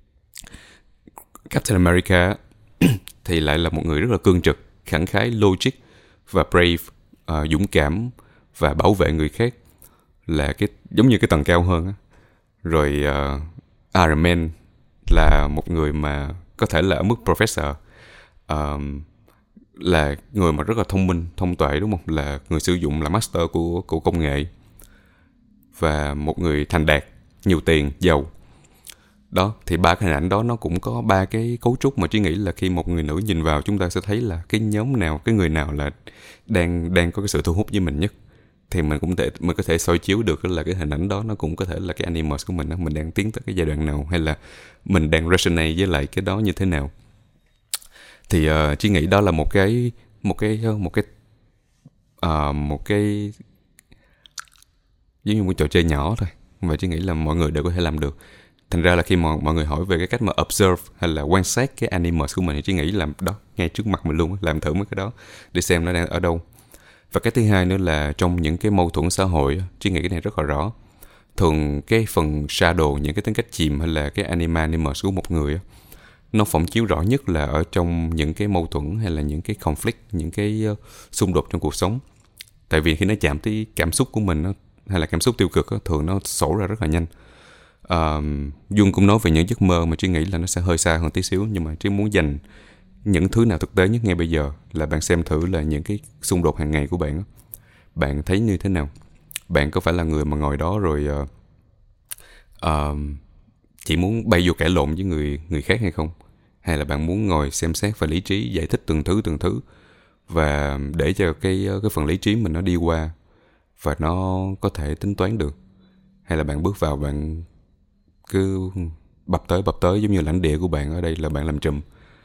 Captain America thì lại là một người rất là cương trực, khẳng khái, logic và brave, uh, dũng cảm và bảo vệ người khác, là cái giống như cái tầng cao hơn á. Rồi uh, Iron Man là một người mà có thể là ở mức professor, uh, là người mà rất là thông minh, thông tuệ đúng không? Là người sử dụng, là master của của công nghệ, và một người thành đạt, nhiều tiền, giàu. Đó, thì ba cái hình ảnh đó nó cũng có ba cái cấu trúc mà Trí nghĩ là khi một người nữ nhìn vào, chúng ta sẽ thấy là cái nhóm nào, cái người nào là đang đang có cái sự thu hút với mình nhất. Thì mình cũng thể mình có thể soi chiếu được là cái hình ảnh đó nó cũng có thể là cái animus của mình đó. Mình đang tiến tới cái giai đoạn nào, hay là mình đang resonate với lại cái đó như thế nào. Thì uh, Trí nghĩ đó là một cái một cái một cái uh, một cái giống như một trò chơi nhỏ thôi, và Trí nghĩ là mọi người đều có thể làm được. Thành ra là khi mà mọi người hỏi về cái cách mà observe hay là quan sát cái animus của mình, thì Trí nghĩ là đó, ngay trước mặt mình luôn, làm thử mấy cái đó để xem nó đang ở đâu. Và cái thứ hai nữa là trong những cái mâu thuẫn xã hội, Trí nghĩ cái này rất là rõ. Thường cái phần shadow, những cái tính cách chìm hay là cái anima animus của một người, nó phỏng chiếu rõ nhất là ở trong những cái mâu thuẫn hay là những cái conflict, những cái xung đột trong cuộc sống. Tại vì khi nó chạm tới cảm xúc của mình, hay là cảm xúc tiêu cực, thường nó sổ ra rất là nhanh. Uh, Dung cũng nói về những giấc mơ mà Trí nghĩ là nó sẽ hơi xa hơn tí xíu, nhưng mà Trí muốn dành những thứ nào thực tế nhất ngay bây giờ là bạn xem thử là những cái xung đột hàng ngày của bạn, bạn thấy như thế nào? Bạn có phải là người mà ngồi đó rồi uh, uh, chỉ muốn bay vô cãi lộn với người người khác hay không, hay là bạn muốn ngồi xem xét và lý trí giải thích từng thứ từng thứ và để cho cái cái phần lý trí mình nó đi qua và nó có thể tính toán được, hay là bạn bước vào bạn cứ bập tới bập tới giống như lãnh địa của bạn ở đây là bạn làm trùm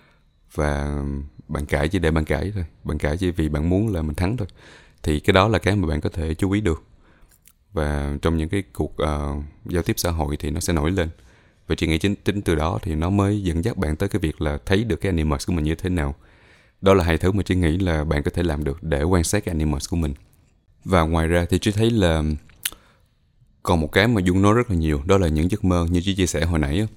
và bạn cãi chỉ để bạn cãi thôi, bạn cãi chỉ vì bạn muốn là mình thắng thôi. Thì cái đó là cái mà bạn có thể chú ý được, và trong những cái cuộc uh, giao tiếp xã hội thì nó sẽ nổi lên. Và chị nghĩ chính, chính từ đó thì nó mới dẫn dắt bạn tới cái việc là thấy được cái animus của mình như thế nào. Đó là hai thứ mà chị nghĩ là bạn có thể làm được để quan sát cái animus của mình. Và ngoài ra thì chị thấy là còn một cái mà Dung nói rất là nhiều, đó là những giấc mơ như chị chia sẻ hồi nãy á.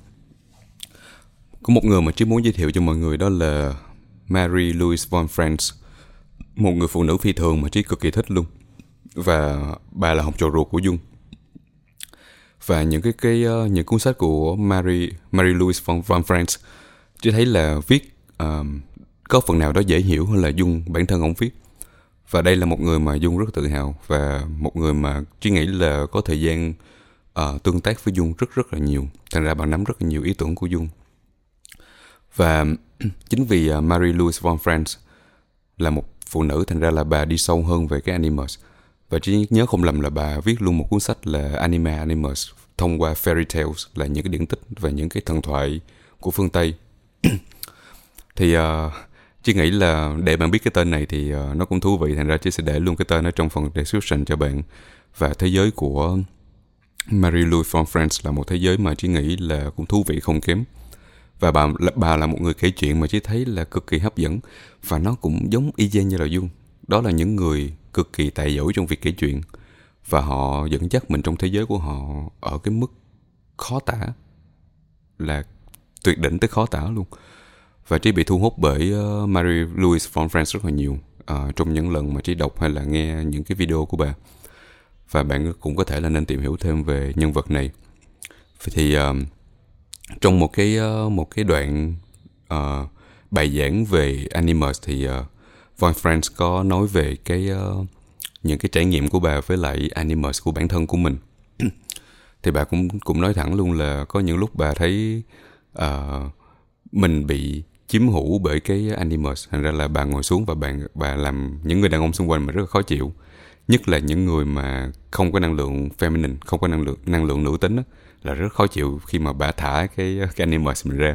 Có một người mà chị muốn giới thiệu cho mọi người, đó là Mary Louise von Franz, một người phụ nữ phi thường mà chị cực kỳ thích luôn. Và bà là học trò ruột của Dung. Và những cái cái uh, những cuốn sách của Mary Mary Louise von, von Franz, chị thấy là viết uh, có phần nào đó dễ hiểu hơn là Dung bản thân ông viết. Và đây là một người mà Dung rất tự hào, và một người mà chị nghĩ là có thời gian uh, tương tác với Dung rất rất là nhiều. Thành ra bà nắm rất là nhiều ý tưởng của Dung. Và chính vì uh, Mary Louise von Franz là một phụ nữ, thành ra là bà đi sâu hơn về cái animus. Và chỉ nhớ không lầm là bà viết luôn một cuốn sách là Anima Animus, thông qua fairy tales, là những cái điển tích và những cái thần thoại của phương Tây. Thì uh, chị nghĩ là để bạn biết cái tên này thì uh, nó cũng thú vị, thành ra chị sẽ để luôn cái tên ở trong phần description cho bạn. Và thế giới của Mary Louise von Franz là một thế giới mà chị nghĩ là cũng thú vị không kém. Và bà, bà là một người kể chuyện mà chị thấy là cực kỳ hấp dẫn. Và nó cũng giống y chang như là Dung. Đó là những người cực kỳ tài giỏi trong việc kể chuyện. Và họ dẫn dắt mình trong thế giới của họ ở cái mức khó tả, là tuyệt đỉnh tới khó tả luôn. Và chị bị thu hút bởi uh, Mary Louise von Franz rất là nhiều uh, trong những lần mà chị đọc hay là nghe những cái video của bà. Và bạn cũng có thể là nên tìm hiểu thêm về nhân vật này. Thì uh, trong một cái uh, một cái đoạn uh, bài giảng về animus thì uh, von Franz có nói về cái uh, những cái trải nghiệm của bà với lại animus của bản thân của mình. Thì bà cũng cũng nói thẳng luôn là có những lúc bà thấy uh, mình bị chiếm hữu bởi cái animus, thành ra là bà ngồi xuống và bà bà làm những người đàn ông xung quanh mà rất là khó chịu, nhất là những người mà không có năng lượng feminine, không có năng lượng năng lượng nữ tính đó, là rất khó chịu khi mà bà thả cái cái animus mình ra.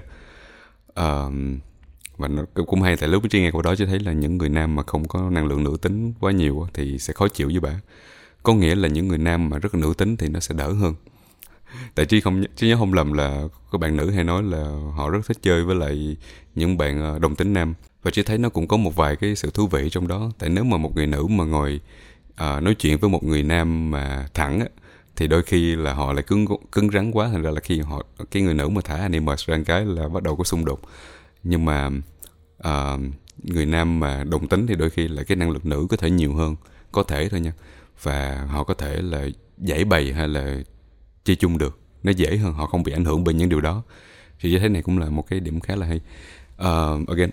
Uh, và nó cũng hay, tại lúc chị nghe câu đó chị thấy là những người nam mà không có năng lượng nữ tính quá nhiều thì sẽ khó chịu với bà. Có nghĩa là những người nam mà rất là nữ tính thì nó sẽ đỡ hơn. Tại chị không chị nhớ không lầm là các bạn nữ hay nói là họ rất thích chơi với lại những bạn đồng tính nam. Và chị thấy nó cũng có một vài cái sự thú vị trong đó. Tại nếu mà một người nữ mà ngồi uh, nói chuyện với một người nam mà thẳng á, thì đôi khi là họ lại cứng cứng rắn quá, thành ra là khi họ cái người nữ mà thả animus ra một cái là bắt đầu có xung đột. Nhưng mà uh, người nam mà đồng tính thì đôi khi là cái năng lực nữ có thể nhiều hơn, có thể thôi nha, và họ có thể là giải bày hay là chơi chung được, nó dễ hơn, họ không bị ảnh hưởng bởi những điều đó. Thì như thế này cũng là một cái điểm khá là hay. Uh, again,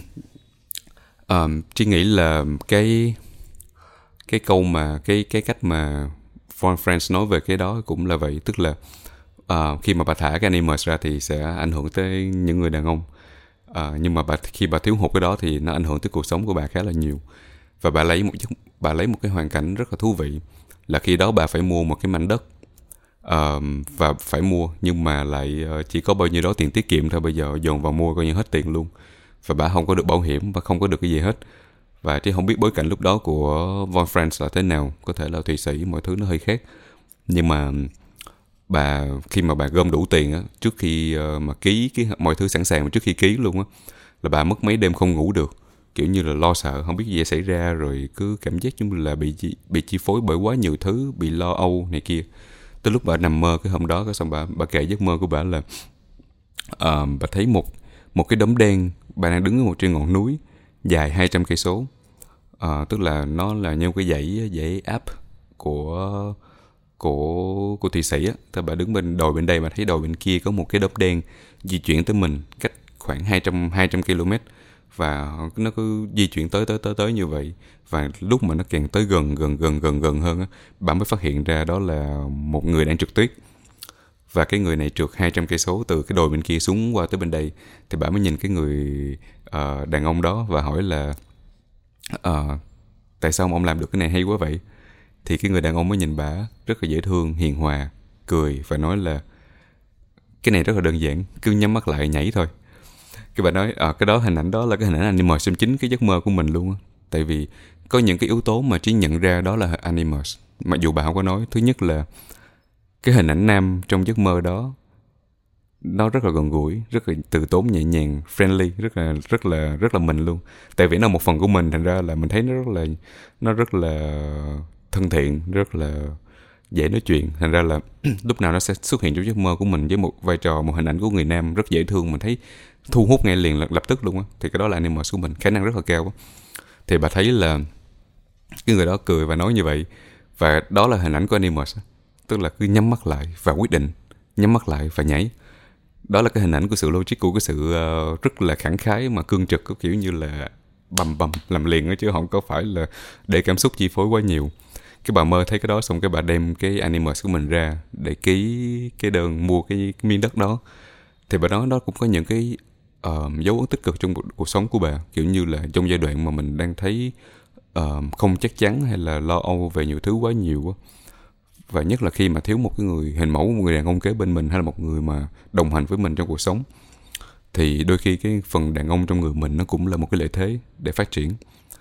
um, chị nghĩ là cái cái câu mà cái cái cách mà von Franz nói về cái đó cũng là vậy, tức là uh, khi mà bà thả cái animus ra thì sẽ ảnh hưởng tới những người đàn ông. À, nhưng mà bà, khi bà thiếu hụt cái đó thì nó ảnh hưởng tới cuộc sống của bà khá là nhiều. Và bà lấy một bà lấy một cái hoàn cảnh rất là thú vị, là khi đó bà phải mua một cái mảnh đất uh, và phải mua nhưng mà lại uh, chỉ có bao nhiêu đó tiền tiết kiệm thôi, bây giờ dồn vào mua coi như hết tiền luôn. Và bà không có được bảo hiểm và không có được cái gì hết. Và chị không biết bối cảnh lúc đó của von Franz là thế nào, có thể là Thụy Sĩ, mọi thứ nó hơi khác. Nhưng mà bà khi mà bà gom đủ tiền á, trước khi uh, mà ký cái mọi thứ sẵn sàng, mà trước khi ký luôn á, là bà mất mấy đêm không ngủ được, kiểu như là lo sợ không biết gì xảy ra, rồi cứ cảm giác giống như là bị bị chi phối bởi quá nhiều thứ, bị lo âu này kia. Tới lúc bà nằm mơ cái hôm đó, cái xong bà bà kể giấc mơ của bà là uh, bà thấy một một cái đốm đen, bà đang đứng ở một trên ngọn núi dài hai trăm cây số, uh, tức là nó là như cái dãy dãy áp của của của Thụy Sĩ á. Thì bà đứng bên đồi bên đây, bà thấy đồi bên kia có một cái đốm đen di chuyển tới mình cách khoảng hai trăm ki lô mét, và nó cứ di chuyển tới tới tới tới như vậy. Và lúc mà nó càng tới gần gần gần gần gần hơn á, bà mới phát hiện ra đó là một người đang trượt tuyết. và cái người này trượt hai trăm cây số từ cái đồi bên kia xuống qua tới bên đây, thì bà mới nhìn cái người uh, đàn ông đó và hỏi là uh, tại sao ông làm được cái này hay quá vậy. Thì cái người đàn ông mới nhìn bà rất là dễ thương, hiền hòa, cười và nói là cái này rất là đơn giản, cứ nhắm mắt lại nhảy thôi. Cái bà nói à, cái đó hình ảnh đó là cái hình ảnh Animals trong chính cái giấc mơ của mình luôn á. Tại vì có những cái yếu tố mà Trí nhận ra đó là Animals, mặc dù bà không có nói. Thứ nhất là cái hình ảnh nam trong giấc mơ đó nó rất là gần gũi, rất là từ tốn, nhẹ nhàng, friendly, rất là rất là rất là mình luôn. Tại vì nó một phần của mình, thành ra là mình thấy nó rất là nó rất là thân thiện, rất là dễ nói chuyện. Thành ra là lúc nào nó sẽ xuất hiện trong giấc mơ của mình với một vai trò, một hình ảnh của người nam rất dễ thương, mình thấy thu hút ngay liền lập tức luôn á. Thì cái đó là Animals của mình, khả năng rất là cao á. Thì bà thấy là cái người đó cười và nói như vậy, và đó là hình ảnh của Animals, tức là cứ nhắm mắt lại và quyết định, nhắm mắt lại và nhảy. Đó là cái hình ảnh của sự logic, của cái sự uh, rất là khẳng khái mà cương trực, có kiểu như là bầm bầm làm liền đó, chứ không có phải là để cảm xúc chi phối quá nhiều. Cái bà mơ thấy cái đó xong cái bà đem cái Animals của mình ra để ký cái đơn mua cái, cái miếng đất đó. Thì bà nói đó cũng có những cái uh, dấu ấn tích cực trong cuộc sống của bà, kiểu như là trong giai đoạn mà mình đang thấy uh, không chắc chắn hay là lo âu về nhiều thứ quá nhiều á. Và nhất là khi mà thiếu một cái người hình mẫu, một người đàn ông kế bên mình, hay là một người mà đồng hành với mình trong cuộc sống, thì đôi khi cái phần đàn ông trong người mình nó cũng là một cái lợi thế để phát triển.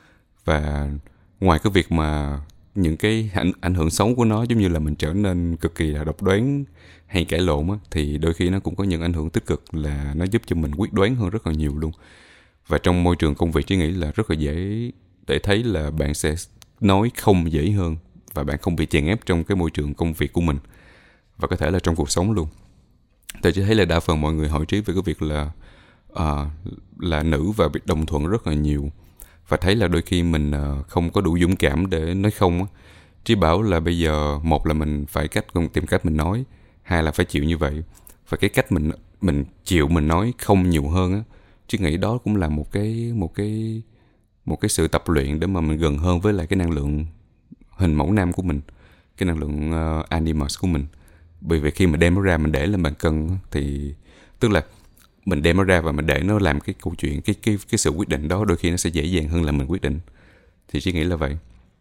Và ngoài cái việc mà những cái ảnh, ảnh hưởng xấu của nó, giống như là mình trở nên cực kỳ là độc đoán hay cãi lộn á, thì đôi khi nó cũng có những ảnh hưởng tích cực là nó giúp cho mình quyết đoán hơn rất là nhiều luôn. Và trong môi trường công việc, Trí nghĩ là rất là dễ để thấy là bạn sẽ nói không dễ hơn, và bạn không bị chèn ép trong cái môi trường công việc của mình, và có thể là trong cuộc sống luôn. Tôi chỉ thấy là đa phần mọi người hỏi Trí về cái việc là uh, là nữ và bị đồng thuận rất là nhiều, và thấy là đôi khi mình uh, không có đủ dũng cảm để nói không á. Trí bảo là bây giờ một là mình phải cách tìm cách mình nói, hai là phải chịu như vậy. Và cái cách mình mình chịu mình nói không nhiều hơn á, Trí nghĩ đó cũng là một cái một cái một cái sự tập luyện để mà mình gần hơn với lại cái năng lượng hình mẫu nam của mình, cái năng lượng uh, Animals của mình. Bởi vì khi mà đem nó ra mình để lên bàn cân thì tức là mình đem nó ra và mình để nó làm cái câu chuyện, cái cái cái sự quyết định đó đôi khi nó sẽ dễ dàng hơn là mình quyết định. Thì Trí nghĩ là vậy.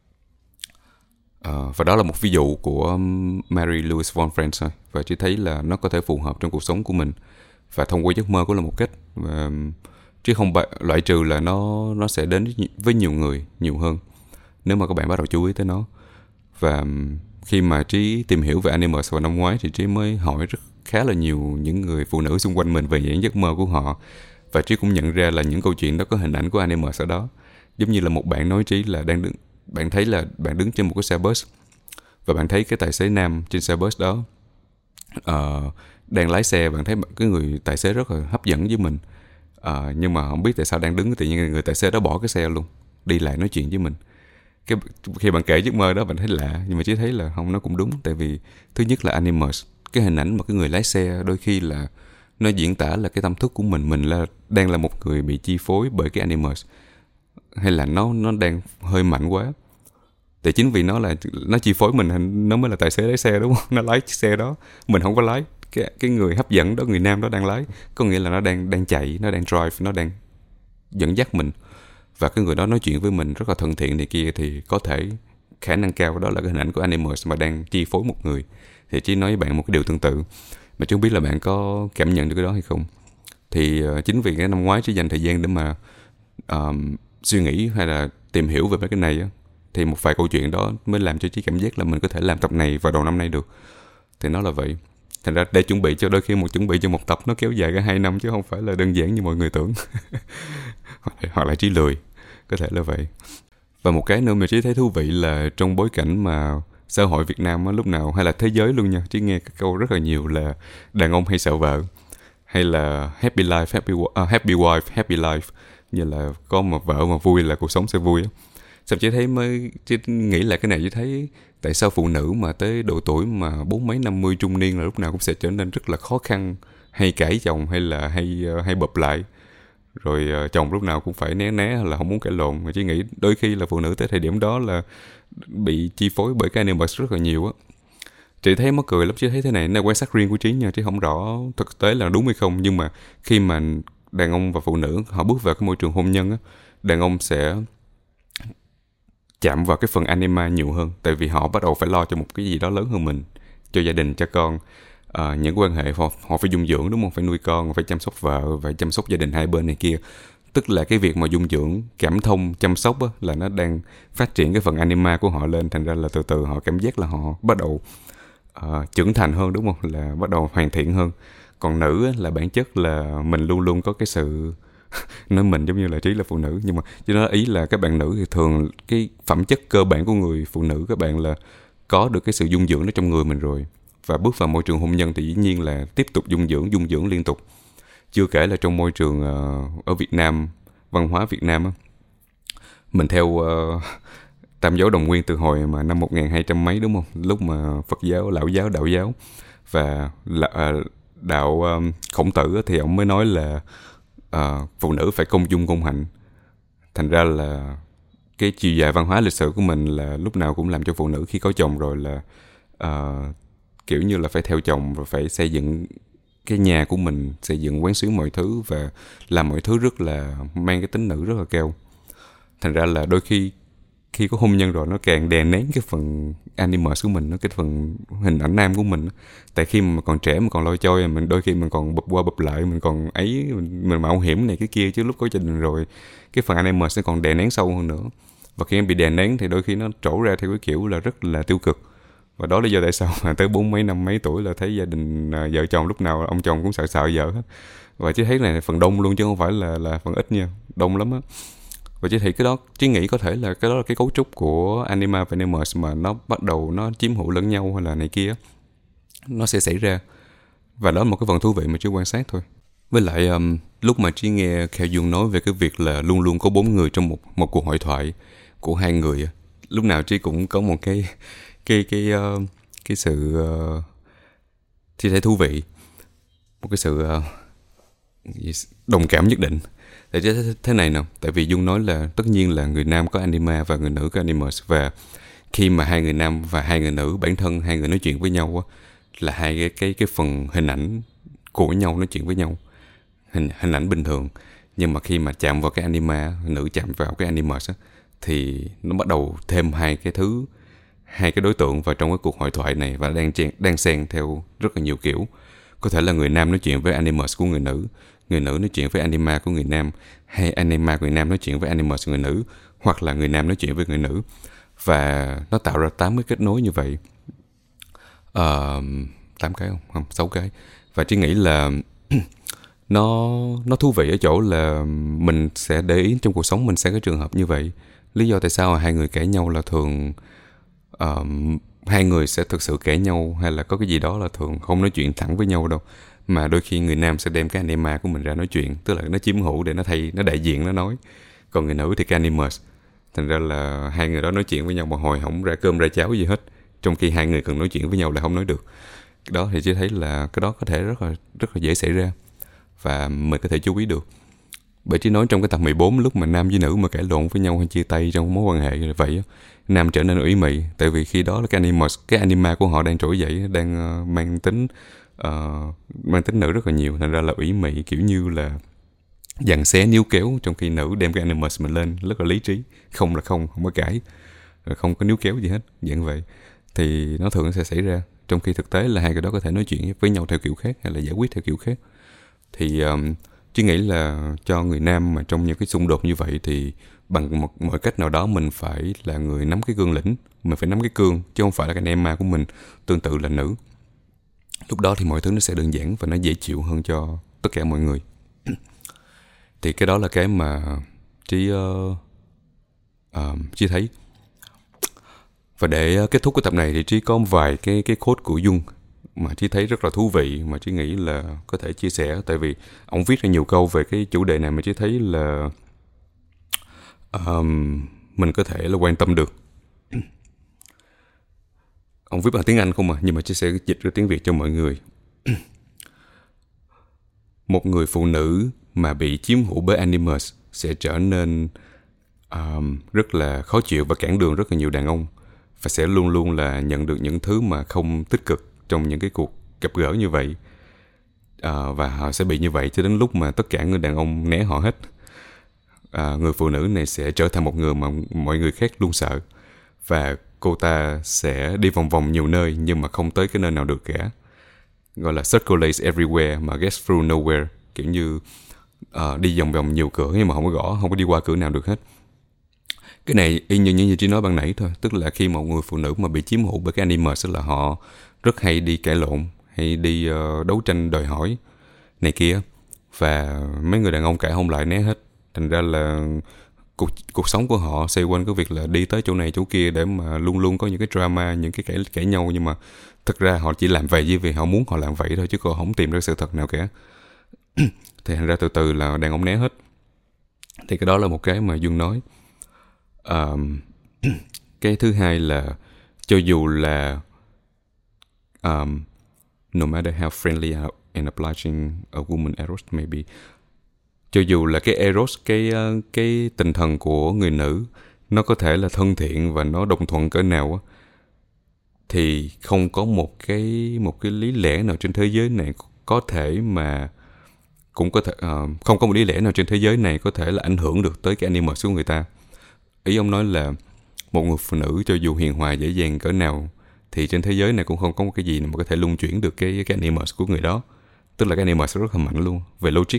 Uh, và đó là một ví dụ của Mary Louise von Franz thôi, và Trí thấy là nó có thể phù hợp trong cuộc sống của mình, và thông qua giấc mơ cũng là một cách. Và chứ không loại trừ là nó nó sẽ đến với nhiều người nhiều hơn nếu mà các bạn bắt đầu chú ý tới nó. Và khi mà Trí tìm hiểu về Animals vào năm ngoái thì Trí mới hỏi rất khá là nhiều những người phụ nữ xung quanh mình về những giấc mơ của họ, và Trí cũng nhận ra là những câu chuyện đó có hình ảnh của Animals ở đó. Giống như là một bạn nói Trí là đang đứng, bạn thấy là bạn đứng trên một cái xe bus, và bạn thấy cái tài xế nam trên xe bus đó uh, đang lái xe. Bạn thấy cái người tài xế rất là hấp dẫn với mình, uh, nhưng mà không biết tại sao đang đứng tự nhiên người tài xế đó bỏ cái xe luôn, đi lại nói chuyện với mình. Cái, khi bạn kể giấc mơ đó bạn thấy lạ, nhưng mà Trí thấy là không, nó cũng đúng. Tại vì thứ nhất là Animals, cái hình ảnh mà cái người lái xe đôi khi là nó diễn tả là cái tâm thức của mình. Mình là đang là một người bị chi phối bởi cái Animals, hay là nó nó đang hơi mạnh quá. Tại chính vì nó là nó chi phối mình, nó mới là tài xế lái xe, đúng không? Nó lái chiếc xe đó, mình không có lái. Cái cái người hấp dẫn đó, người nam đó đang lái, có nghĩa là nó đang đang chạy, nó đang drive, nó đang dẫn dắt mình. Và cái người đó nói chuyện với mình rất là thân thiện này kia, thì có thể khả năng cao đó là cái hình ảnh của Animals mà đang chi phối một người. Thì Trí nói với bạn một cái điều tương tự, mà chứ không biết là bạn có cảm nhận được cái đó hay không. Thì uh, chính vì cái năm ngoái Trí dành thời gian để mà um, suy nghĩ hay là tìm hiểu về mấy cái này á, thì một vài câu chuyện đó mới làm cho Trí cảm giác là mình có thể làm tập này vào đầu năm nay được. Thì nó là vậy. Thành ra để chuẩn bị cho, đôi khi một chuẩn bị cho một tập nó kéo dài cả hai năm chứ không phải là đơn giản như mọi người tưởng. Hoặc là Trí lười, có thể là vậy. Và một cái nữa mà Trí thấy thú vị là trong bối cảnh mà xã hội Việt Nam á, lúc nào hay là thế giới luôn nha, Trí nghe cái câu rất là nhiều là đàn ông hay sợ vợ, hay là happy life, happy, uh, happy wife, happy life, như là có một vợ mà vui là cuộc sống sẽ vui á. Xong Trí thấy mới Trí nghĩ lại cái này, Trí thấy tại sao phụ nữ mà tới độ tuổi mà bốn mấy năm mươi trung niên là lúc nào cũng sẽ trở nên rất là khó khăn, hay cãi chồng, hay là hay hay bập lại, rồi uh, chồng lúc nào cũng phải né né là không muốn cãi lộn. Mà Trí nghĩ đôi khi là phụ nữ tới thời điểm đó là bị chi phối bởi cái Animals rất là nhiều á. Chị thấy mắc cười lắm, chị thấy thế này, nó quan sát riêng của Trí nha, Trí không rõ thực tế là đúng hay không, nhưng mà khi mà đàn ông và phụ nữ họ bước vào cái môi trường hôn nhân á, đàn ông sẽ chạm vào cái phần anima nhiều hơn, tại vì họ bắt đầu phải lo cho một cái gì đó lớn hơn mình, cho gia đình, cho con, à, những quan hệ họ, họ phải dung dưỡng, đúng không, phải nuôi con, phải chăm sóc vợ, phải chăm sóc gia đình hai bên này kia. Tức là cái việc mà dung dưỡng, cảm thông, chăm sóc á, là nó đang phát triển cái phần anima của họ lên, thành ra là từ từ họ cảm giác là họ bắt đầu uh, trưởng thành hơn, đúng không, là bắt đầu hoàn thiện hơn. Còn nữ á, là bản chất là mình luôn luôn có cái sự nói mình giống như là Trí là phụ nữ, nhưng mà cho nó ý là các bạn nữ thì thường cái phẩm chất cơ bản của người phụ nữ các bạn là có được cái sự dung dưỡng đó trong người mình rồi, và bước vào môi trường hôn nhân thì dĩ nhiên là tiếp tục dung dưỡng dung dưỡng liên tục. Chưa kể là trong môi trường uh, ở Việt Nam, văn hóa Việt Nam á, mình theo uh, Tam giáo Đồng Nguyên từ hồi mà năm một nghìn hai trăm mấy, đúng không, lúc mà Phật giáo, Lão giáo, Đạo giáo và uh, đạo uh, Khổng Tử thì ông mới nói là uh, phụ nữ phải công dung công hạnh. Thành ra là cái chiều dài văn hóa lịch sử của mình là lúc nào cũng làm cho phụ nữ khi có chồng rồi là uh, kiểu như là phải theo chồng, rồi phải xây dựng cái nhà của mình, xây dựng quán xuyến mọi thứ và làm mọi thứ rất là mang cái tính nữ rất là cao. Thành ra là đôi khi khi có hôn nhân rồi nó càng đè nén cái phần animus của mình, nó cái phần hình ảnh nam của mình. Tại khi mà còn trẻ, mình còn lôi trôi, mình đôi khi mình còn bập qua bập lại, mình còn ấy, mình, mình mạo hiểm này cái kia, chứ lúc có gia đình rồi cái phần animus nó còn đè nén sâu hơn nữa. Và khi em bị đè nén thì đôi khi nó trổ ra theo cái kiểu là rất là tiêu cực. Và đó là lý do tại sao mà tới bốn mấy năm mấy tuổi là thấy gia đình à, vợ chồng lúc nào ông chồng cũng sợ sợ vợ hết. Và chứ thấy này phần đông luôn chứ không phải là là phần ít nha, đông lắm á. Và chứ thì cái đó chứ nghĩ có thể là cái đó là cái cấu trúc của anima và animus mà nó bắt đầu nó chiếm hữu lẫn nhau hay là này kia, nó sẽ xảy ra. Và đó là một cái phần thú vị mà chưa quan sát thôi. Với lại um, lúc mà Trí nghe Kheo Dương nói về cái việc là luôn luôn có bốn người trong một một cuộc hội thoại của hai người, lúc nào Trí cũng có một cái cái cái uh, cái sự uh, Trí thấy thú vị, một cái sự uh, đồng cảm nhất định. Tại chứ thế này nè, tại vì Dung nói là tất nhiên là người nam có anima và người nữ có animus, và khi mà hai người nam và hai người nữ, bản thân hai người nói chuyện với nhau á, là hai cái cái cái phần hình ảnh của nhau nói chuyện với nhau, hình hình ảnh bình thường. Nhưng mà khi mà chạm vào cái anima, nữ chạm vào cái animus á, thì nó bắt đầu thêm hai cái thứ, hai cái đối tượng vào trong cái cuộc hội thoại này, và đang đang xen theo rất là nhiều kiểu. Có thể là người nam nói chuyện với animus của người nữ, người nữ nói chuyện với anima của người nam, hay anima người nam nói chuyện với animus người nữ, hoặc là người nam nói chuyện với người nữ. Và nó tạo ra tám cái kết nối như vậy. uh, tám cái không? Không, sáu cái. Và Trí nghĩ là nó nó thú vị ở chỗ là mình sẽ để ý trong cuộc sống mình sẽ có trường hợp như vậy. Lý do tại sao hai người cãi nhau là thường uh, hai người sẽ thực sự cãi nhau, hay là có cái gì đó là thường không nói chuyện thẳng với nhau đâu, mà đôi khi người nam sẽ đem cái anima của mình ra nói chuyện, tức là nó chiếm hữu để nó thay, nó đại diện nó nói. Còn người nữ thì cái animus. Thành ra là hai người đó nói chuyện với nhau một hồi không ra cơm ra cháo gì hết, trong khi hai người cần nói chuyện với nhau lại không nói được. Cái đó thì chỉ thấy là cái đó có thể rất là rất là dễ xảy ra, và mình có thể chú ý được. Bởi chỉ nói trong cái tập mười bốn, lúc mà nam với nữ mà cãi lộn với nhau hay chia tay trong mối quan hệ như vậy, nam trở nên ủy mị, tại vì khi đó là cái animus, cái anima của họ đang trỗi dậy, đang uh, mang tính uh, mang tính nữ rất là nhiều. Thành ra là ủy mị, kiểu như là giằng xé níu kéo, trong khi nữ đem cái animus mình lên rất là lý trí, không là không, không có cãi, không có níu kéo gì hết, dạng vậy. Thì nó thường sẽ xảy ra, trong khi thực tế là hai cái đó có thể nói chuyện với nhau theo kiểu khác, hay là giải quyết theo kiểu khác. Thì um, Chứ nghĩ là cho người nam mà trong những cái xung đột như vậy thì bằng một mọi cách nào đó mình phải là người nắm cái cương lĩnh, mình phải nắm cái cương, chứ không phải là cái anima của mình tương tự là nữ. Lúc đó thì mọi thứ nó sẽ đơn giản và nó dễ chịu hơn cho tất cả mọi người. Thì cái đó là cái mà Trí uh, uh, Trí thấy. Và để kết thúc cái tập này thì Trí có vài cái cái quote của Jung mà Trí thấy rất là thú vị, mà Trí nghĩ là có thể chia sẻ. Tại vì ông viết ra nhiều câu về cái chủ đề này mà Trí thấy là um, mình có thể là quan tâm được. Ông viết bằng tiếng Anh không mà, nhưng mà Trí sẽ dịch ra tiếng Việt cho mọi người. Một người phụ nữ mà bị chiếm hữu bởi animus sẽ trở nên um, rất là khó chịu và cản đường rất là nhiều đàn ông. và sẽ luôn luôn là nhận được những thứ mà không tích cực trong những cái cuộc gặp gỡ như vậy. À, và họ sẽ bị như vậy cho đến lúc mà tất cả người đàn ông né họ hết. À, người phụ nữ này sẽ trở thành một người mà mọi người khác luôn sợ, và cô ta sẽ đi vòng vòng nhiều nơi nhưng mà không tới cái nơi nào được cả. Gọi là circulates everywhere mà gets through nowhere, kiểu như uh, đi vòng vòng nhiều cửa nhưng mà không có gõ, không có đi qua cửa nào được hết. Cái này y như những gì Trí nói ban nãy thôi, tức là khi một người phụ nữ mà bị chiếm hữu bởi cái animus là họ rất hay đi cãi lộn, hay đi uh, đấu tranh đòi hỏi này kia, và mấy người đàn ông cãi không lại né hết. Thành ra là cuộc cuộc sống của họ xoay quanh cái việc là đi tới chỗ này chỗ kia để mà luôn luôn có những cái drama, những cái cãi cãi nhau, nhưng mà thực ra họ chỉ làm vậy vì vì họ muốn họ làm vậy thôi, chứ họ không tìm ra sự thật nào cả. Thì thành ra từ từ là đàn ông né hết. Thì cái đó là một cái mà Dương nói. Um, cái thứ hai là cho dù là um, no matter how friendly and obliging a woman Eros may be, cho dù là cái Eros, cái cái tinh thần của người nữ nó có thể là thân thiện và nó đồng thuận cỡ nào, thì không có một cái một cái lý lẽ nào trên thế giới này có thể mà cũng có thể uh, không có một lý lẽ nào trên thế giới này có thể là ảnh hưởng được tới cái animus của người ta. Ý ông nói là một người phụ nữ cho dù hiền hòa dễ dàng cỡ nào thì trên thế giới này cũng không có một cái gì mà có thể luân chuyển được cái cái animus của người đó. Tức là cái animus rất là mạnh luôn về logic.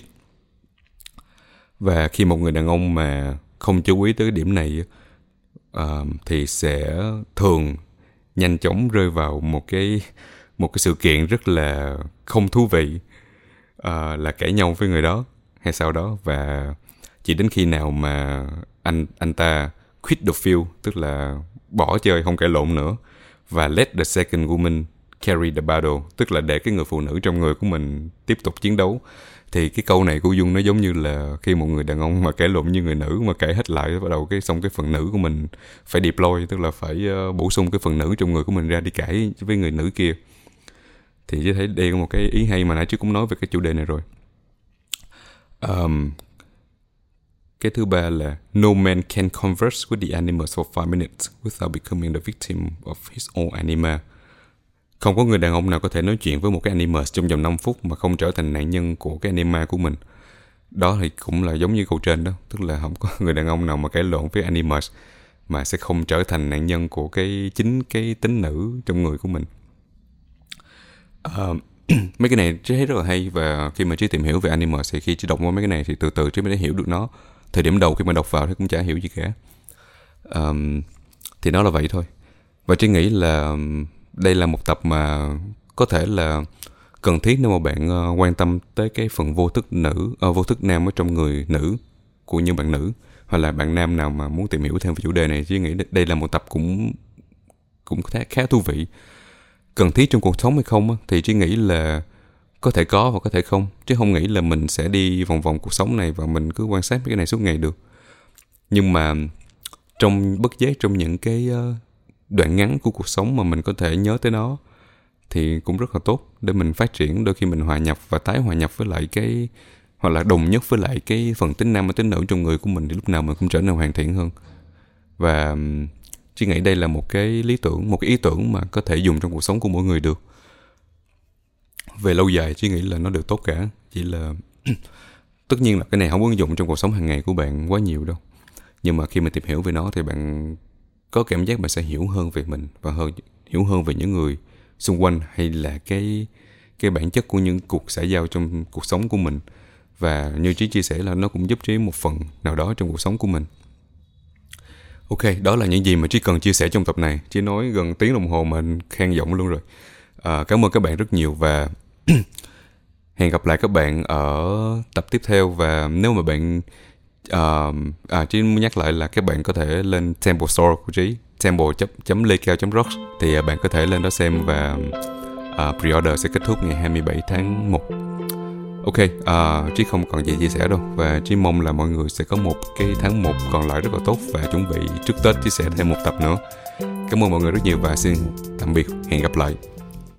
Và khi một người đàn ông mà không chú ý tới cái điểm này uh, thì sẽ thường nhanh chóng rơi vào một cái một cái sự kiện rất là không thú vị, uh, là cãi nhau với người đó hay sau đó. Và chỉ đến khi nào mà anh anh ta quit the field, tức là bỏ chơi không cãi lộn nữa, và let the second woman carry the battle, tức là để cái người phụ nữ trong người của mình tiếp tục chiến đấu. Thì cái câu này của Dung nó giống như là khi một người đàn ông mà cãi lộn như người nữ mà cãi hết lại, bắt đầu cái xong cái phần nữ của mình phải deploy, tức là phải uh, bổ sung cái phần nữ trong người của mình ra đi cãi với người nữ kia. Thì chỉ thấy đây là một cái ý hay mà nãy trước cũng nói về cái chủ đề này rồi. Um, cái thứ ba là no man can converse with the animus for five minutes without becoming the victim of his own anima. Không có người đàn ông nào có thể nói chuyện với một cái animus trong vòng năm phút mà không trở thành nạn nhân của cái anima của mình. Đó thì cũng là giống như câu trên đó, tức là không có người đàn ông nào mà cãi lộn với animus mà sẽ không trở thành nạn nhân của cái chính cái tính nữ trong người của mình. Uh, mấy cái này Trí thấy rất là hay, và khi mà Trí tìm hiểu về animus thì khi Trí đọc qua mấy cái này thì từ từ Trí mới hiểu được nó. Thời điểm đầu khi mà đọc vào thì cũng chả hiểu gì cả. Um, thì nó là vậy thôi. Và Trí nghĩ là đây là một tập mà có thể là cần thiết nếu mà bạn uh, quan tâm tới cái phần vô thức nữ, uh, vô thức nam ở trong người nữ của những bạn nữ, hoặc là bạn nam nào mà muốn tìm hiểu thêm về chủ đề này. Trí nghĩ đây là một tập cũng cũng khá, khá thú vị. Cần thiết trong cuộc sống hay không á, thì Trí nghĩ là có thể có và có thể không, chứ không nghĩ là mình sẽ đi vòng vòng cuộc sống này và mình cứ quan sát mấy cái này suốt ngày được. Nhưng mà trong bất giác, trong những cái uh, đoạn ngắn của cuộc sống mà mình có thể nhớ tới nó thì cũng rất là tốt để mình phát triển. Đôi khi mình hòa nhập và tái hòa nhập với lại cái, hoặc là đồng nhất với lại cái phần tính nam và tính nữ trong người của mình, thì lúc nào mình cũng trở nên hoàn thiện hơn. Và Chị nghĩ đây là một cái lý tưởng, một cái ý tưởng mà có thể dùng trong cuộc sống của mỗi người được. Về lâu dài Chị nghĩ là nó đều tốt cả. Chỉ là tất nhiên là cái này không ứng dụng trong cuộc sống hàng ngày của bạn quá nhiều đâu, nhưng mà khi mà tìm hiểu về nó thì bạn có cảm giác bạn sẽ hiểu hơn về mình và hơn hiểu hơn về những người xung quanh, hay là cái cái bản chất của những cuộc xã giao trong cuộc sống của mình. Và như Trí chia sẻ là nó cũng giúp Trí một phần nào đó trong cuộc sống của mình. Ok, đó là những gì mà Trí cần chia sẻ trong tập này. Trí nói gần tiếng đồng hồ mà khan giọng luôn rồi. À, cảm ơn các bạn rất nhiều và hẹn gặp lại các bạn ở tập tiếp theo. Và nếu mà bạn uh, à, Trí muốn nhắc lại là các bạn có thể lên Temple Store của Trí, temple.lekao.rocks, thì uh, bạn có thể lên đó xem, và uh, pre-order sẽ kết thúc ngày hai mươi bảy tháng một. Ok, uh, Trí không còn gì chia sẻ đâu, và Trí mong là mọi người sẽ có một cái tháng một còn lại rất là tốt và chuẩn bị trước Tết chia sẻ thêm một tập nữa. Cảm ơn mọi người rất nhiều và xin tạm biệt, hẹn gặp lại.